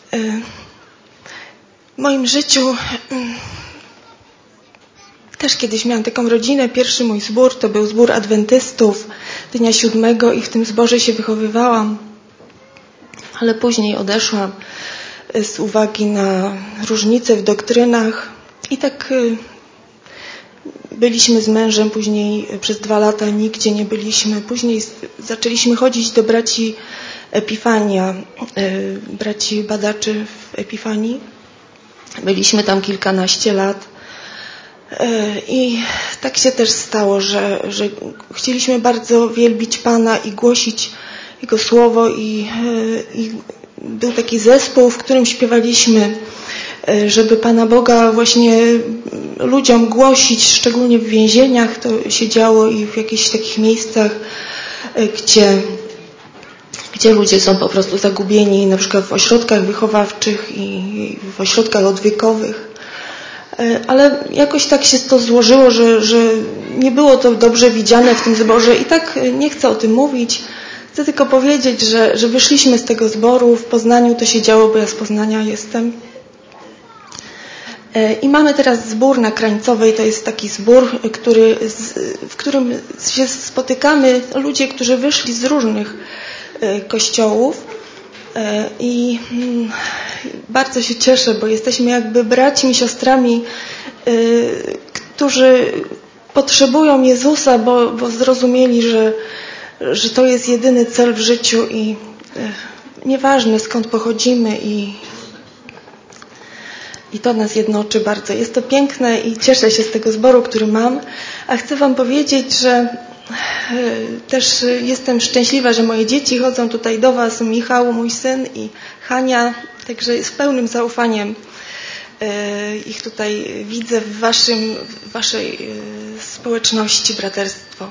S9: W moim życiu też kiedyś miałam taką rodzinę. Pierwszy mój zbór to był zbór adwentystów dnia 7 i w tym zborze się wychowywałam. Ale później odeszłam z uwagi na różnice w doktrynach i tak byliśmy z mężem, później przez 2 lata nigdzie nie byliśmy. Później zaczęliśmy chodzić do braci Epifania, braci badaczy w Epifanii. Byliśmy tam kilkanaście lat. I tak się też stało, że chcieliśmy bardzo wielbić Pana i głosić Jego Słowo i był taki zespół, w którym śpiewaliśmy, żeby Pana Boga właśnie ludziom głosić, szczególnie w więzieniach. To się działo i w jakichś takich miejscach, gdzie ludzie są po prostu zagubieni, na przykład w ośrodkach wychowawczych i w ośrodkach odwykowych. Ale jakoś tak się to złożyło, że nie było to dobrze widziane w tym zborze i tak nie chcę o tym mówić. Chcę tylko powiedzieć, że wyszliśmy z tego zboru. W Poznaniu to się działo, bo ja z Poznania jestem. I mamy teraz zbór na Krańcowej. To jest taki zbór, w którym się spotykamy ludzie, którzy wyszli z różnych kościołów. I bardzo się cieszę, bo jesteśmy jakby braćmi, siostrami, którzy potrzebują Jezusa, bo zrozumieli, że to jest jedyny cel w życiu i nieważne skąd pochodzimy i to nas jednoczy bardzo. Jest to piękne i cieszę się z tego zboru, który mam, a chcę Wam powiedzieć, że też jestem szczęśliwa, że moje dzieci chodzą tutaj do Was, Michał, mój syn i Hania, także z pełnym zaufaniem ich tutaj widzę w Waszej społeczności, braterstwo.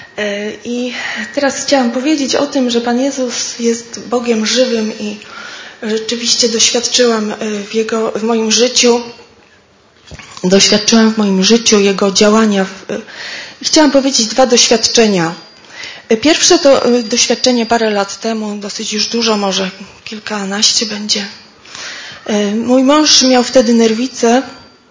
S9: I teraz chciałam powiedzieć o tym, że Pan Jezus jest Bogiem żywym i Rzeczywiście doświadczyłam w moim życiu jego działania. Chciałam powiedzieć 2 doświadczenia. Pierwsze to doświadczenie parę lat temu, dosyć już dużo, może kilkanaście będzie. Mój mąż miał wtedy nerwicę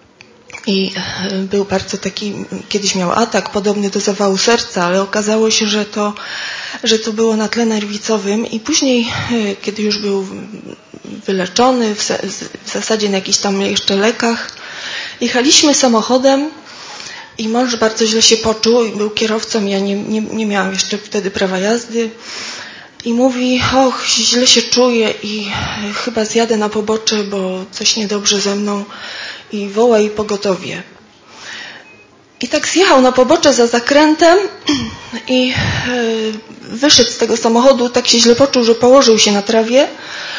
S9: i był bardzo taki, kiedyś miał atak podobny do zawału serca, ale okazało się, że to było na tle nerwicowym i później, kiedy już był wyleczony, w zasadzie na jakichś tam jeszcze lekach, jechaliśmy samochodem i mąż bardzo źle się poczuł i był kierowcą, ja nie miałam jeszcze wtedy prawa jazdy i mówi, źle się czuję i chyba zjadę na pobocze, bo coś niedobrze ze mną i wołaj pogotowie. I tak zjechał na pobocze za zakrętem i wyszedł z tego samochodu, tak się źle poczuł, że położył się na trawie,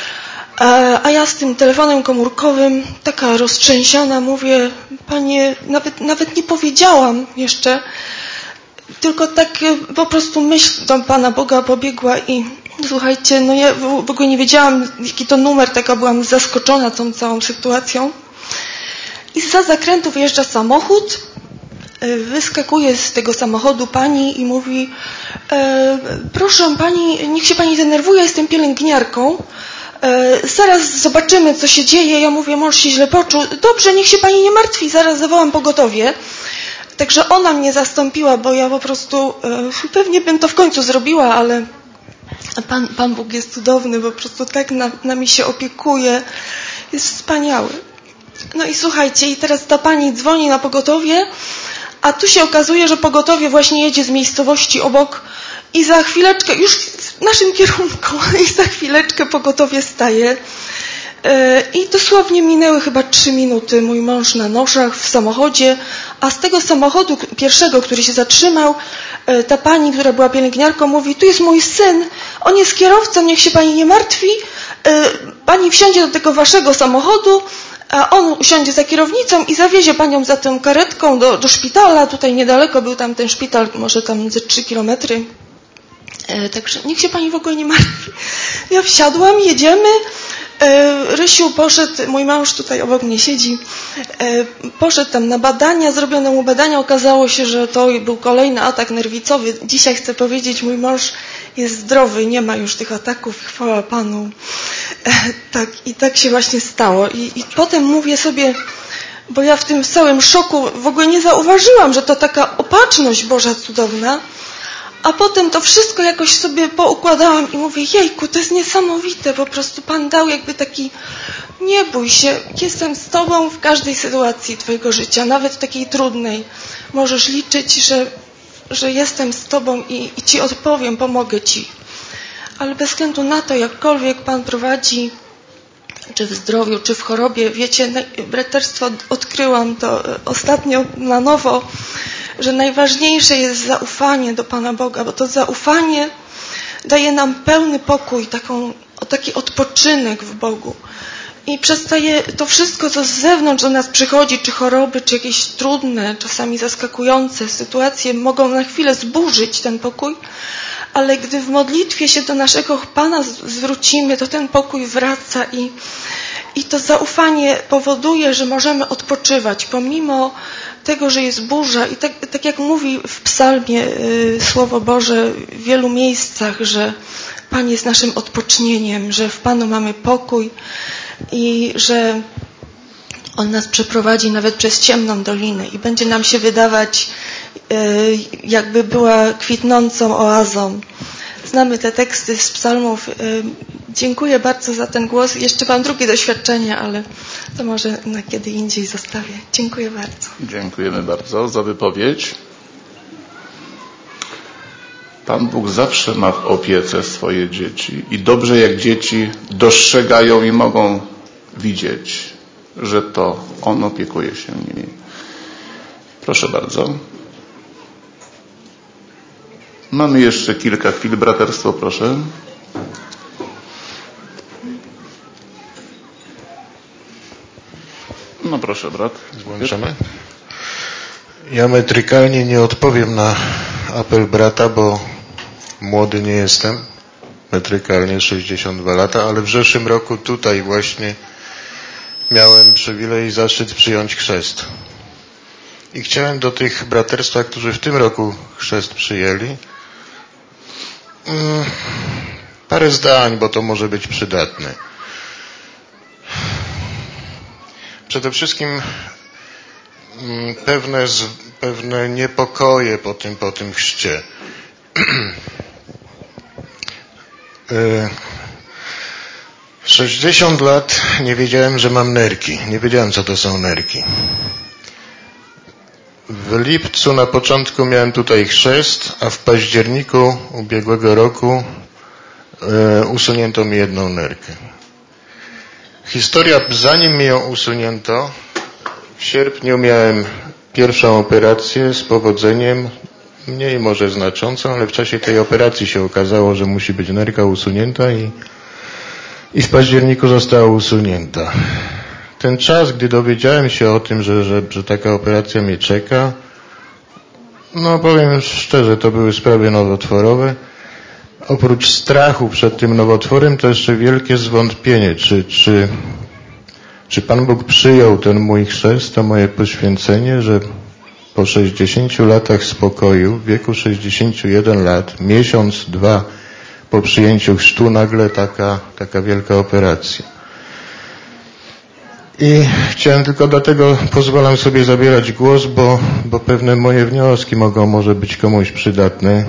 S9: a ja z tym telefonem komórkowym, taka roztrzęsiona, mówię, panie, nawet nie powiedziałam jeszcze, tylko tak po prostu myśl do Pana Boga pobiegła i słuchajcie, no ja w ogóle nie wiedziałam, jaki to numer, taka byłam zaskoczona tą całą sytuacją. I zza zakrętu wyjeżdża samochód, wyskakuje z tego samochodu pani i mówi, proszę pani, niech się pani denerwuje, jestem pielęgniarką, zaraz zobaczymy, co się dzieje. Ja mówię, mąż się źle poczuł. Dobrze, niech się pani nie martwi, zaraz zawołam pogotowie. Także ona mnie zastąpiła, bo ja po prostu, pewnie bym to w końcu zrobiła, ale Pan Bóg jest cudowny, po prostu tak nami się opiekuje, jest wspaniały. No i słuchajcie, i teraz ta pani dzwoni na pogotowie, a tu się okazuje, że pogotowie właśnie jedzie z miejscowości obok i za chwileczkę, już w naszym kierunku, i za chwileczkę pogotowie staje. I dosłownie minęły chyba 3 minuty, mój mąż na noszach w samochodzie, a z tego samochodu pierwszego, który się zatrzymał, ta pani, która była pielęgniarką, mówi, tu jest mój syn, on jest kierowcą, niech się pani nie martwi, pani wsiądzie do tego waszego samochodu, a on usiądzie za kierownicą i zawiezie panią za tą karetką do szpitala, tutaj niedaleko był tam ten szpital, może tam ze 3 kilometry. Także niech się pani w ogóle nie martwi. Ja wsiadłam, jedziemy. Rysiu poszedł, mój mąż tutaj obok mnie siedzi, poszedł tam na badania, zrobiono mu badania, okazało się, że to był kolejny atak nerwicowy. Dzisiaj chcę powiedzieć, mój mąż jest zdrowy, nie ma już tych ataków, chwała Panu. I tak się właśnie stało. I potem mówię sobie, bo ja w tym całym szoku w ogóle nie zauważyłam, że to taka opatrzność Boża cudowna. A potem to wszystko jakoś sobie poukładałam i mówię, jejku, to jest niesamowite, po prostu Pan dał jakby taki, nie bój się, jestem z Tobą w każdej sytuacji Twojego życia, nawet w takiej trudnej. Możesz liczyć, że jestem z Tobą i Ci odpowiem, pomogę Ci. Ale bez względu na to, jakkolwiek Pan prowadzi, czy w zdrowiu, czy w chorobie, wiecie, braterstwo odkryłam to ostatnio na nowo, że najważniejsze jest zaufanie do Pana Boga, bo to zaufanie daje nam pełny pokój, taki odpoczynek w Bogu. I przestaje to wszystko, co z zewnątrz do nas przychodzi, czy choroby, czy jakieś trudne, czasami zaskakujące sytuacje, mogą na chwilę zburzyć ten pokój, ale gdy w modlitwie się do naszego Pana zwrócimy, to ten pokój wraca i to zaufanie powoduje, że możemy odpoczywać, pomimo tego, że jest burza. I tak jak mówi w psalmie Słowo Boże w wielu miejscach, że Pan jest naszym odpocznieniem, że w Panu mamy pokój i że On nas przeprowadzi nawet przez ciemną dolinę i będzie nam się wydawać, jakby była kwitnącą oazą. Znamy te teksty z psalmów. Dziękuję bardzo za ten głos. Jeszcze mam drugie doświadczenie, ale to może na kiedy indziej zostawię. Dziękuję bardzo.
S1: Dziękujemy bardzo za wypowiedź. Pan Bóg zawsze ma w opiece swoje dzieci i dobrze jak dzieci dostrzegają i mogą widzieć, że to On opiekuje się nimi. Proszę bardzo. Mamy jeszcze kilka chwil. Braterstwo, proszę. No proszę, brat.
S6: Włączamy. Ja metrykalnie nie odpowiem na apel brata, bo młody nie jestem.
S10: metrykalnie 62 lata, ale w zeszłym roku tutaj właśnie miałem przywilej i zaszczyt przyjąć chrzest. I chciałem do tych braterstwa, którzy w tym roku chrzest przyjęli, parę zdań, bo to może być przydatne. Przede wszystkim pewne niepokoje po tym chrzcie. 60 lat nie wiedziałem, że mam nerki. Nie wiedziałem, co to są nerki. W lipcu na początku miałem tutaj chrzest, a w październiku ubiegłego roku usunięto mi jedną nerkę. Historia, zanim mi ją usunięto, w sierpniu miałem pierwszą operację z powodzeniem, mniej może znaczącą, ale w czasie tej operacji się okazało, że musi być nerka usunięta i w październiku została usunięta. Ten czas, gdy dowiedziałem się o tym, że taka operacja mnie czeka, no powiem szczerze, to były sprawy nowotworowe. Oprócz strachu przed tym nowotworem, to jeszcze wielkie zwątpienie, czy Pan Bóg przyjął ten mój chrzest, to moje poświęcenie, że po 60 latach spokoju, w wieku 61 lat, miesiąc, 2 po przyjęciu chrztu, nagle taka wielka operacja. I chciałem tylko dlatego, pozwalam sobie zabierać głos, bo pewne moje wnioski mogą może być komuś przydatne.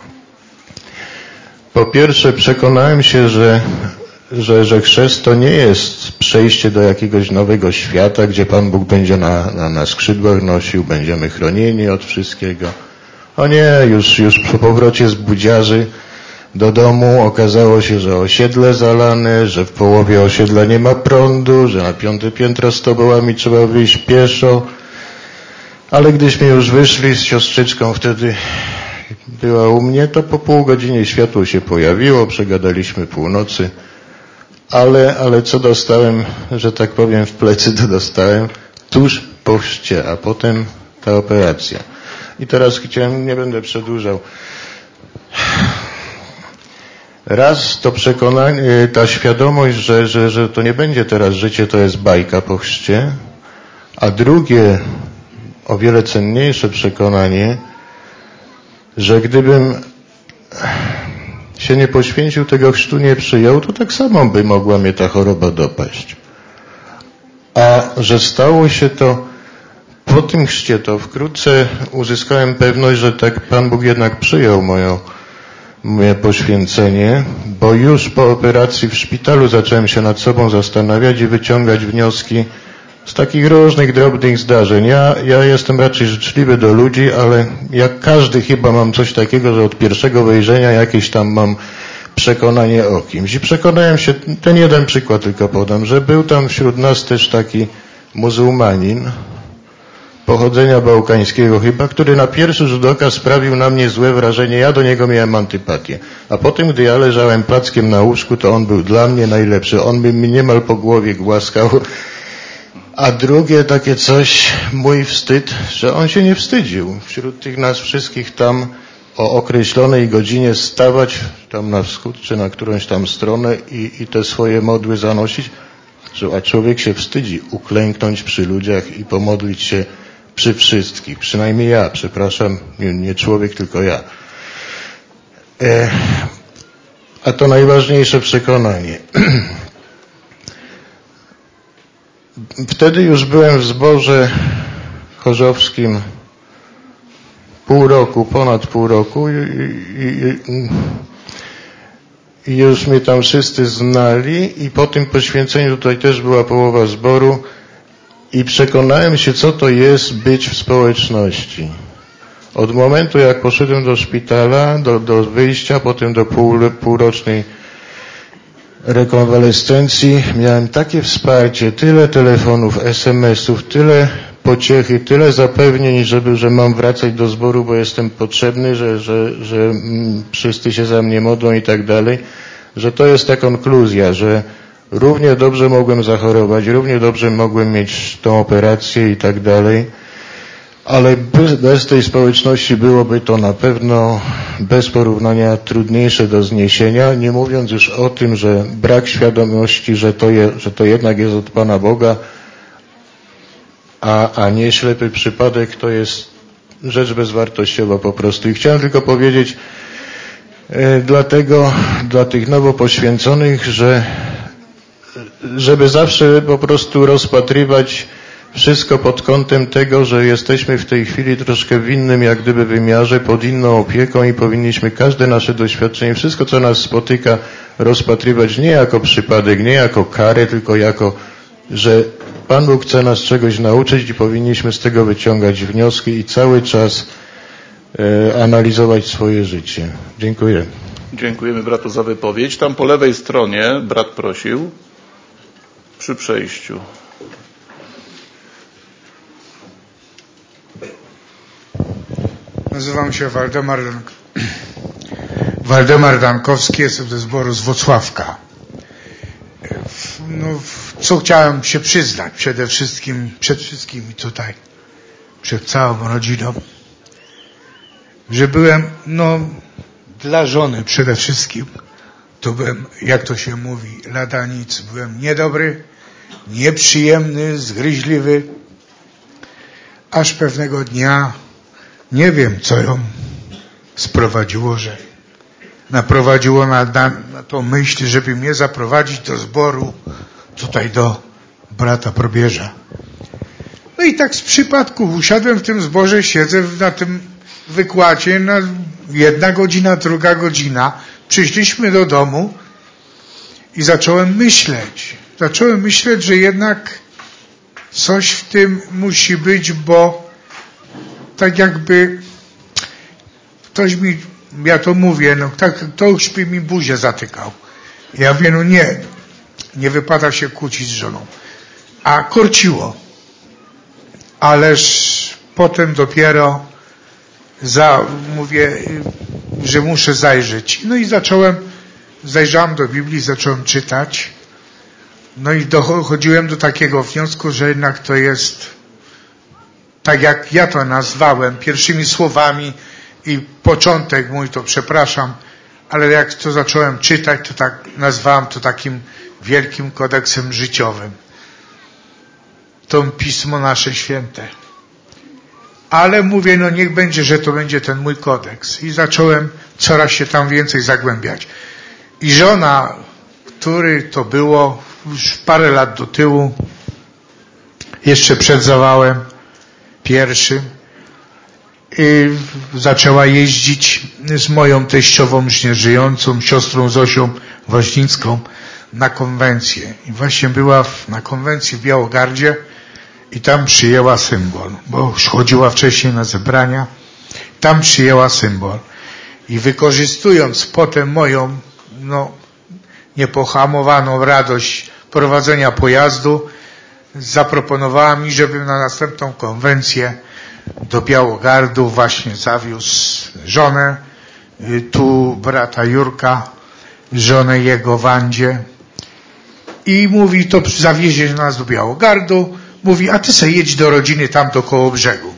S10: Po pierwsze, przekonałem się, że chrzest to nie jest przejście do jakiegoś nowego świata, gdzie Pan Bóg będzie na skrzydłach nosił, będziemy chronieni od wszystkiego. O nie, już po powrocie z budziarzy do domu okazało się, że osiedle zalane, że w połowie osiedla nie ma prądu, że na 5. piętro stodołami trzeba wyjść pieszo. Ale gdyśmy już wyszli z siostrzyczką, wtedy była u mnie, to po pół godzinie światło się pojawiło, przegadaliśmy północy, ale co dostałem, że tak powiem, w plecy to dostałem tuż po chrzcie, a potem ta operacja. I teraz nie będę przedłużał. Raz to przekonanie, ta świadomość, że to nie będzie teraz życie, to jest bajka po chrzcie, a drugie, o wiele cenniejsze przekonanie, że gdybym się nie poświęcił, tego chrztu nie przyjął, to tak samo by mogła mnie ta choroba dopaść. A że stało się to po tym chrzcie, to wkrótce uzyskałem pewność, że tak Pan Bóg jednak przyjął moje poświęcenie, bo już po operacji w szpitalu zacząłem się nad sobą zastanawiać i wyciągać wnioski z takich różnych drobnych zdarzeń. Ja jestem raczej życzliwy do ludzi, ale jak każdy chyba mam coś takiego, że od pierwszego wejrzenia jakieś tam mam przekonanie o kimś. I przekonałem się, ten jeden przykład tylko podam, że był tam wśród nas też taki muzułmanin pochodzenia bałkańskiego chyba, który na pierwszy rzut oka sprawił na mnie złe wrażenie. Ja do niego miałem antypatię. A potem, gdy ja leżałem plackiem na łóżku, to on był dla mnie najlepszy. On by mnie niemal po głowie głaskał. A drugie takie coś, mój wstyd, że on się nie wstydził wśród tych nas wszystkich tam o określonej godzinie stawać tam na wschód czy na którąś tam stronę i te swoje modły zanosić. A człowiek się wstydzi uklęknąć przy ludziach i pomodlić się przy wszystkich. Przynajmniej ja, przepraszam, nie człowiek, tylko ja. A to najważniejsze przekonanie. Wtedy już byłem w zborze chorzowskim ponad pół roku i już mnie tam wszyscy znali i po tym poświęceniu tutaj też była połowa zboru i przekonałem się, co to jest być w społeczności. Od momentu, jak poszedłem do szpitala, do wyjścia, potem do półrocznej rekonwalescencji, miałem takie wsparcie, tyle telefonów, SMS-ów, tyle pociechy, tyle zapewnień, że mam wracać do zboru, bo jestem potrzebny, że wszyscy się za mnie modlą i tak dalej, że to jest ta konkluzja, że równie dobrze mogłem zachorować, równie dobrze mogłem mieć tą operację i tak dalej. Ale bez tej społeczności byłoby to na pewno bez porównania trudniejsze do zniesienia, nie mówiąc już o tym, że brak świadomości, że to jednak jest od Pana Boga, a nie ślepy przypadek, to jest rzecz bezwartościowa po prostu. I chciałem tylko powiedzieć dlatego dla tych nowo poświęconych, żeby zawsze po prostu rozpatrywać wszystko pod kątem tego, że jesteśmy w tej chwili troszkę w innym jak gdyby wymiarze, pod inną opieką i powinniśmy każde nasze doświadczenie, wszystko co nas spotyka rozpatrywać nie jako przypadek, nie jako karę, tylko jako, że Pan Bóg chce nas czegoś nauczyć i powinniśmy z tego wyciągać wnioski i cały czas analizować swoje życie. Dziękuję.
S1: Dziękujemy bratu za wypowiedź. Tam po lewej stronie brat prosił przy przejściu.
S11: Nazywam się Waldemar Dankowski, jestem ze zboru z Włocławka. Co chciałem się przyznać przed wszystkimi tutaj, przed całą rodziną, że byłem, dla żony przede wszystkim, to byłem, jak to się mówi, lada nic, byłem niedobry, nieprzyjemny, zgryźliwy, aż pewnego dnia, nie wiem co ją sprowadziło, że naprowadziło na tą myśl, żeby mnie zaprowadzić do zboru, tutaj do brata probierza. No i tak z przypadku usiadłem w tym zborze, siedzę na tym wykładzie, 1 godzina, 2 godzina. Przyszliśmy do domu i zacząłem myśleć, że jednak coś w tym musi być, bo tak jakby ktoś mi, ja to mówię, tak, to już by mi buzię zatykał. Ja mówię, nie wypada się kłócić z żoną. A korciło. Ależ potem dopiero mówię, że muszę zajrzeć. No i zajrzałem do Biblii, zacząłem czytać. No i dochodziłem do takiego wniosku, że jednak to jest tak jak ja to nazwałem pierwszymi słowami i początek mój, to przepraszam, ale jak to zacząłem czytać, to tak nazwałem to takim wielkim kodeksem życiowym. To Pismo nasze święte. Ale mówię, niech będzie, że to będzie ten mój kodeks. I zacząłem coraz się tam więcej zagłębiać. I żona, który to było już parę lat do tyłu, jeszcze przed zawałem pierwszym, i zaczęła jeździć z moją teściową, już nie żyjącą, siostrą Zosią Woźnicką na konwencję. I właśnie była na konwencji w Białogardzie i tam przyjęła symbol, bo już chodziła wcześniej na zebrania, tam przyjęła symbol. I wykorzystując potem moją, niepohamowaną radość prowadzenia pojazdu, zaproponowała mi, żebym na następną konwencję do Białogardu właśnie zawiózł żonę, tu brata Jurka, żonę jego Wandzie, i mówi, to zawiezie nas do Białogardu, mówi, a ty se jedź do rodziny tam do Kołobrzegu.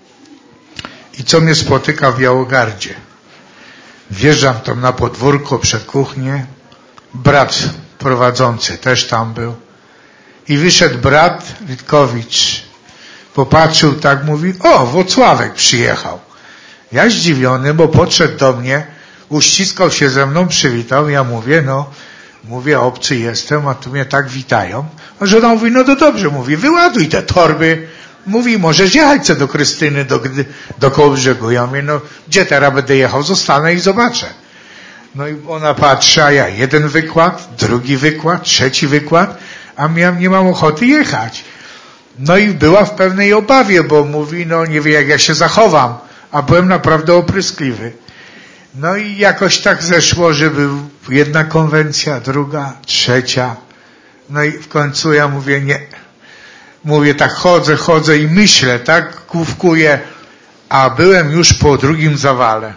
S11: I co mnie spotyka w Białogardzie? Wjeżdżam tam na podwórko przed kuchnię, brat prowadzący też tam był i wyszedł brat Witkowicz, popatrzył tak, mówi, o, Włocławek przyjechał. Ja zdziwiony, bo podszedł do mnie, uściskał się ze mną, przywitał, ja mówię, obcy jestem, a tu mnie tak witają. A żona mówi, to dobrze, mówi, wyładuj te torby, mówi, możesz jechać do Krystyny, do Kołobrzegu. Ja mówię, gdzie teraz będę jechał? Zostanę i zobaczę. No i ona patrzy, a ja jeden wykład, drugi wykład, trzeci wykład, a ja nie mam ochoty jechać. No i była w pewnej obawie, bo mówi, nie wie jak ja się zachowam, a byłem naprawdę opryskliwy. No i jakoś tak zeszło, że był jedna konwencja, druga, trzecia. No i w końcu ja mówię, nie. Mówię tak, chodzę i myślę, tak, główkuję, a byłem już po drugim zawale.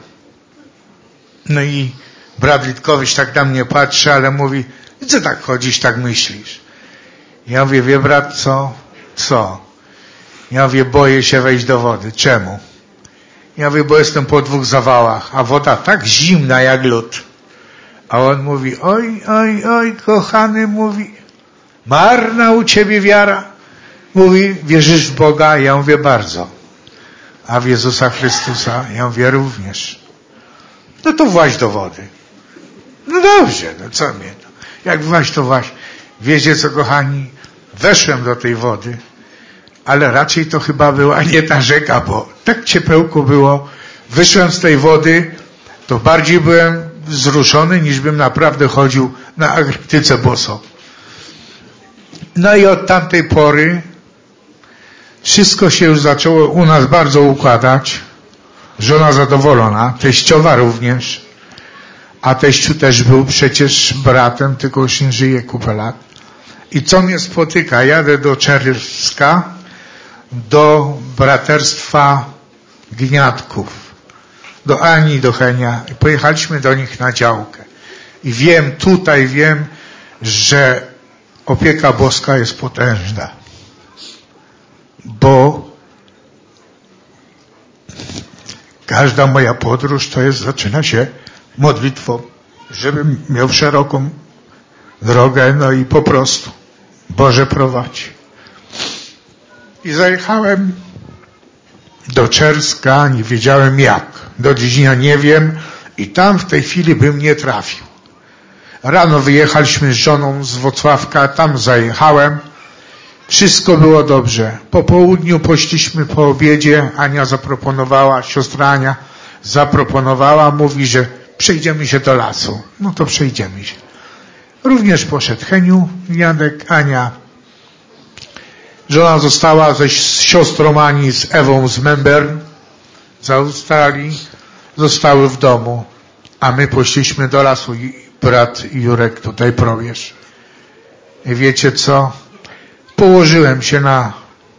S11: No i brat Witkowicz tak na mnie patrzy, ale mówi, co tak chodzisz, tak myślisz? Ja mówię, wie brat, co? Ja mówię, boję się wejść do wody. Czemu? Ja mówię, bo jestem po 2 zawałach, a woda tak zimna jak lód. A on mówi, oj, kochany, mówi, marna u ciebie wiara. Mówi, wierzysz w Boga? Ja mówię, bardzo. A w Jezusa Chrystusa? Ja mówię, również. No to właź do wody. No dobrze, no co mnie to? Jak właź, to właź. Wiecie co, kochani? Weszłem do tej wody, ale raczej to chyba była nie ta rzeka, bo tak ciepełko było. Wyszłem z tej wody, to bardziej byłem wzruszony, niż bym naprawdę chodził na Arktyce boso. No i od tamtej pory wszystko się już zaczęło u nas bardzo układać. Żona zadowolona, teściowa również, a teściu też był przecież bratem, tylko już nie żyje kupę lat. I co mnie spotyka? Jadę do Czerska, do braterstwa Gniatków, do Ani, do Henia. I pojechaliśmy do nich na działkę. I wiem, że opieka boska jest potężna. Bo każda moja podróż zaczyna się modlitwą, żebym miał szeroką drogę, no i po prostu Boże prowadź. I zajechałem do Czerska, nie wiedziałem jak. Do Dziedzina nie wiem i tam w tej chwili bym nie trafił. Rano wyjechaliśmy z żoną z Włocławka, tam zajechałem. Wszystko było dobrze. Po południu poszliśmy po obiedzie. Ania zaproponowała, siostra Ania zaproponowała, mówi, że przejdziemy się do lasu. No to przejdziemy się. Również poszedł Heniu, Jadek, Ania. Żona została ze siostrą Ani, z Ewą z Membern z Australii. Zostały w domu. A my poszliśmy do lasu. Brat Jurek tutaj probierz. I wiecie co? Położyłem się na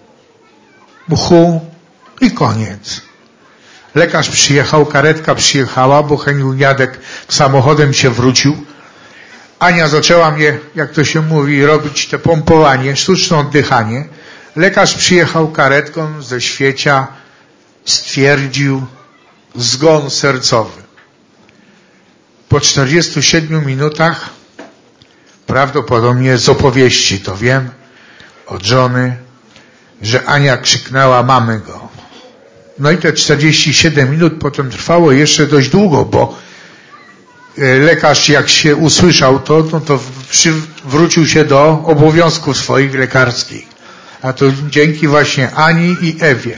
S11: mchu i koniec. Lekarz przyjechał, karetka przyjechała, bo Heniu Jadek samochodem się wrócił. Ania zaczęła mnie, jak to się mówi, robić te pompowanie, sztuczne oddychanie. Lekarz przyjechał karetką ze Świecia, stwierdził zgon sercowy. Po 47 minutach, prawdopodobnie z opowieści to wiem, od żony, że Ania krzyknęła, mamy go. No i te 47 minut potem trwało jeszcze dość długo, bo lekarz jak się usłyszał to, no to wrócił się do obowiązków swoich lekarskich. A to dzięki właśnie Ani i Ewie.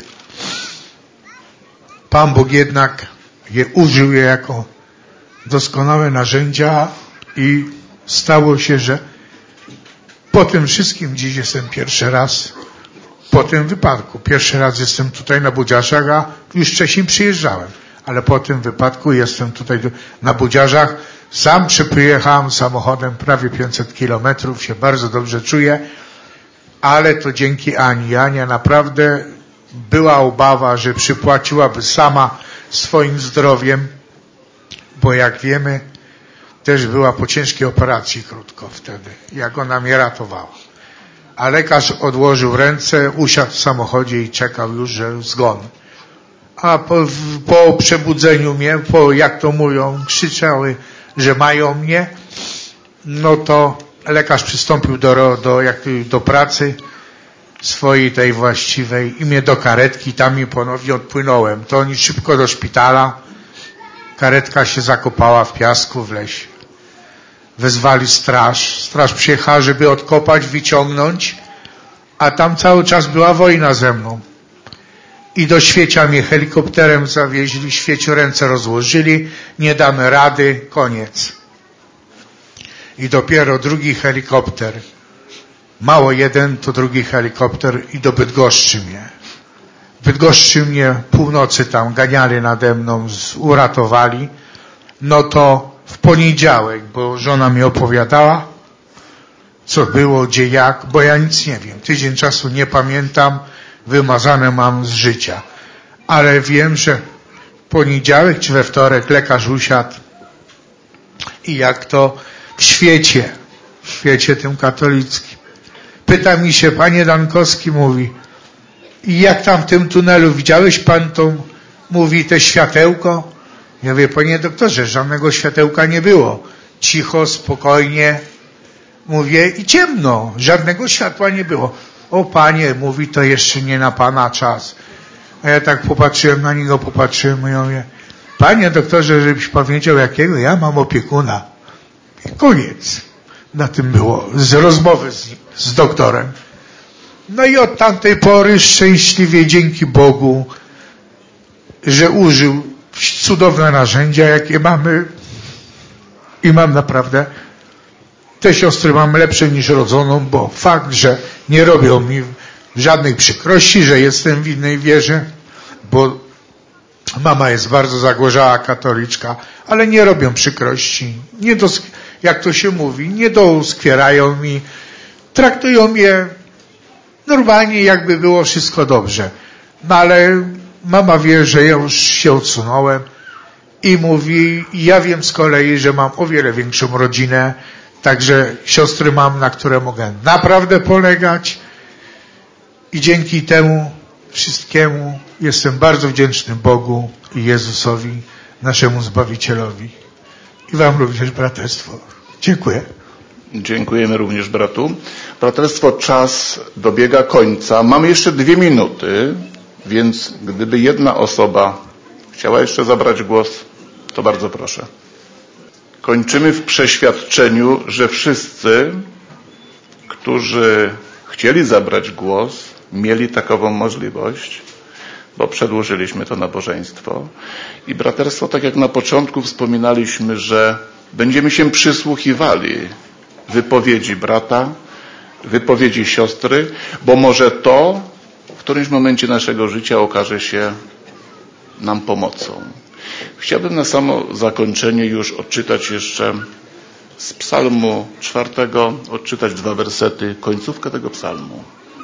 S11: Pan Bóg jednak użył je jako doskonałe narzędzia i stało się, że po tym wszystkim dziś jestem pierwszy raz po tym wypadku. Pierwszy raz jestem tutaj na Budziarzach, a już wcześniej przyjeżdżałem. Ale po tym wypadku jestem tutaj na Budziarzach. Sam przyjechałem samochodem prawie 500 kilometrów, się bardzo dobrze czuję, ale to dzięki Ani. Ania naprawdę była obawa, że przypłaciłaby sama swoim zdrowiem, bo jak wiemy, też była po ciężkiej operacji krótko wtedy, jak ona mnie ratowała. A lekarz odłożył ręce, usiadł w samochodzie i czekał już, że zgon. A po przebudzeniu mnie, jak to mówią, krzyczały, że mają mnie, no to lekarz przystąpił do pracy swojej tej właściwej i mnie do karetki, tam mi ponownie odpłynąłem. To oni szybko do szpitala, karetka się zakopała w piasku w lesie. Wezwali straż przyjechała, żeby odkopać, wyciągnąć, a tam cały czas była wojna ze mną. I do Świecia mnie helikopterem zawieźli, w Świeciu ręce rozłożyli, nie damy rady, koniec. I dopiero drugi helikopter, mało jeden, to drugi helikopter i do Bydgoszczy mnie. W Bydgoszczy mnie północy tam ganiali nade mną, uratowali. No to w poniedziałek, bo żona mi opowiadała, co było, gdzie, jak, bo ja nic nie wiem. Tydzień czasu nie pamiętam, wymazane mam z życia. Ale wiem, że w poniedziałek czy we wtorek lekarz usiadł i jak to w świecie tym katolickim. Pyta mi się, panie Dankowski, mówi, I jak tam w tym tunelu widziałeś pan tą, mówi, te światełko? Ja mówię, panie doktorze, żadnego światełka nie było. Cicho, spokojnie. Mówię, i ciemno, żadnego światła nie było. O panie, mówi, to jeszcze nie na pana czas. A ja tak popatrzyłem na niego, i mówię, panie doktorze, żebyś powiedział, jakiego ja mam opiekuna. I koniec. Na tym było, z rozmowy z doktorem. No i od tamtej pory szczęśliwie, dzięki Bogu, że użył cudowne narzędzia, jakie mamy, i mam naprawdę, te siostry mam lepsze niż rodzoną, bo fakt, że nie robią mi żadnych przykrości, że jestem w innej wierze, bo mama jest bardzo zagorzała katoliczka, ale nie robią przykrości, jak to się mówi, nie doskwierają mi, traktują mnie normalnie, jakby było wszystko dobrze. No ale mama wie, że ja już się odsunąłem i mówi, ja wiem z kolei, że mam o wiele większą rodzinę, także siostry mam, na które mogę naprawdę polegać i dzięki temu wszystkiemu jestem bardzo wdzięczny Bogu i Jezusowi, naszemu Zbawicielowi. I wam również, braterstwo. Dziękuję.
S1: Dziękujemy również bratu. Braterstwo, czas dobiega końca. Mamy jeszcze 2 minuty, więc gdyby jedna osoba chciała jeszcze zabrać głos, to bardzo proszę. Kończymy w przeświadczeniu, że wszyscy, którzy chcieli zabrać głos, mieli takową możliwość, bo przedłożyliśmy to nabożeństwo. I braterstwo, tak jak na początku wspominaliśmy, że będziemy się przysłuchiwali wypowiedzi brata, wypowiedzi siostry, bo może to w którymś momencie naszego życia okaże się nam pomocą. Chciałbym na samo zakończenie już odczytać jeszcze z psalmu 4, odczytać 2 wersety, końcówkę tego psalmu.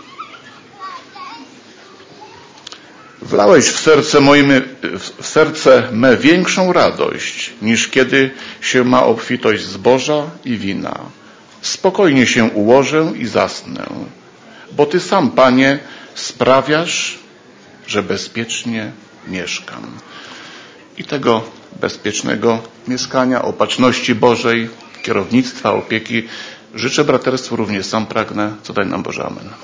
S1: Wlałeś w serce me większą radość, niż kiedy się ma obfitość zboża i wina. Spokojnie się ułożę i zasnę, bo Ty sam, Panie, sprawiasz, że bezpiecznie mieszkam. I tego bezpiecznego mieszkania, opatrzności Bożej, kierownictwa, opieki życzę braterstwu, również sam pragnę, co daj nam Boże. Amen.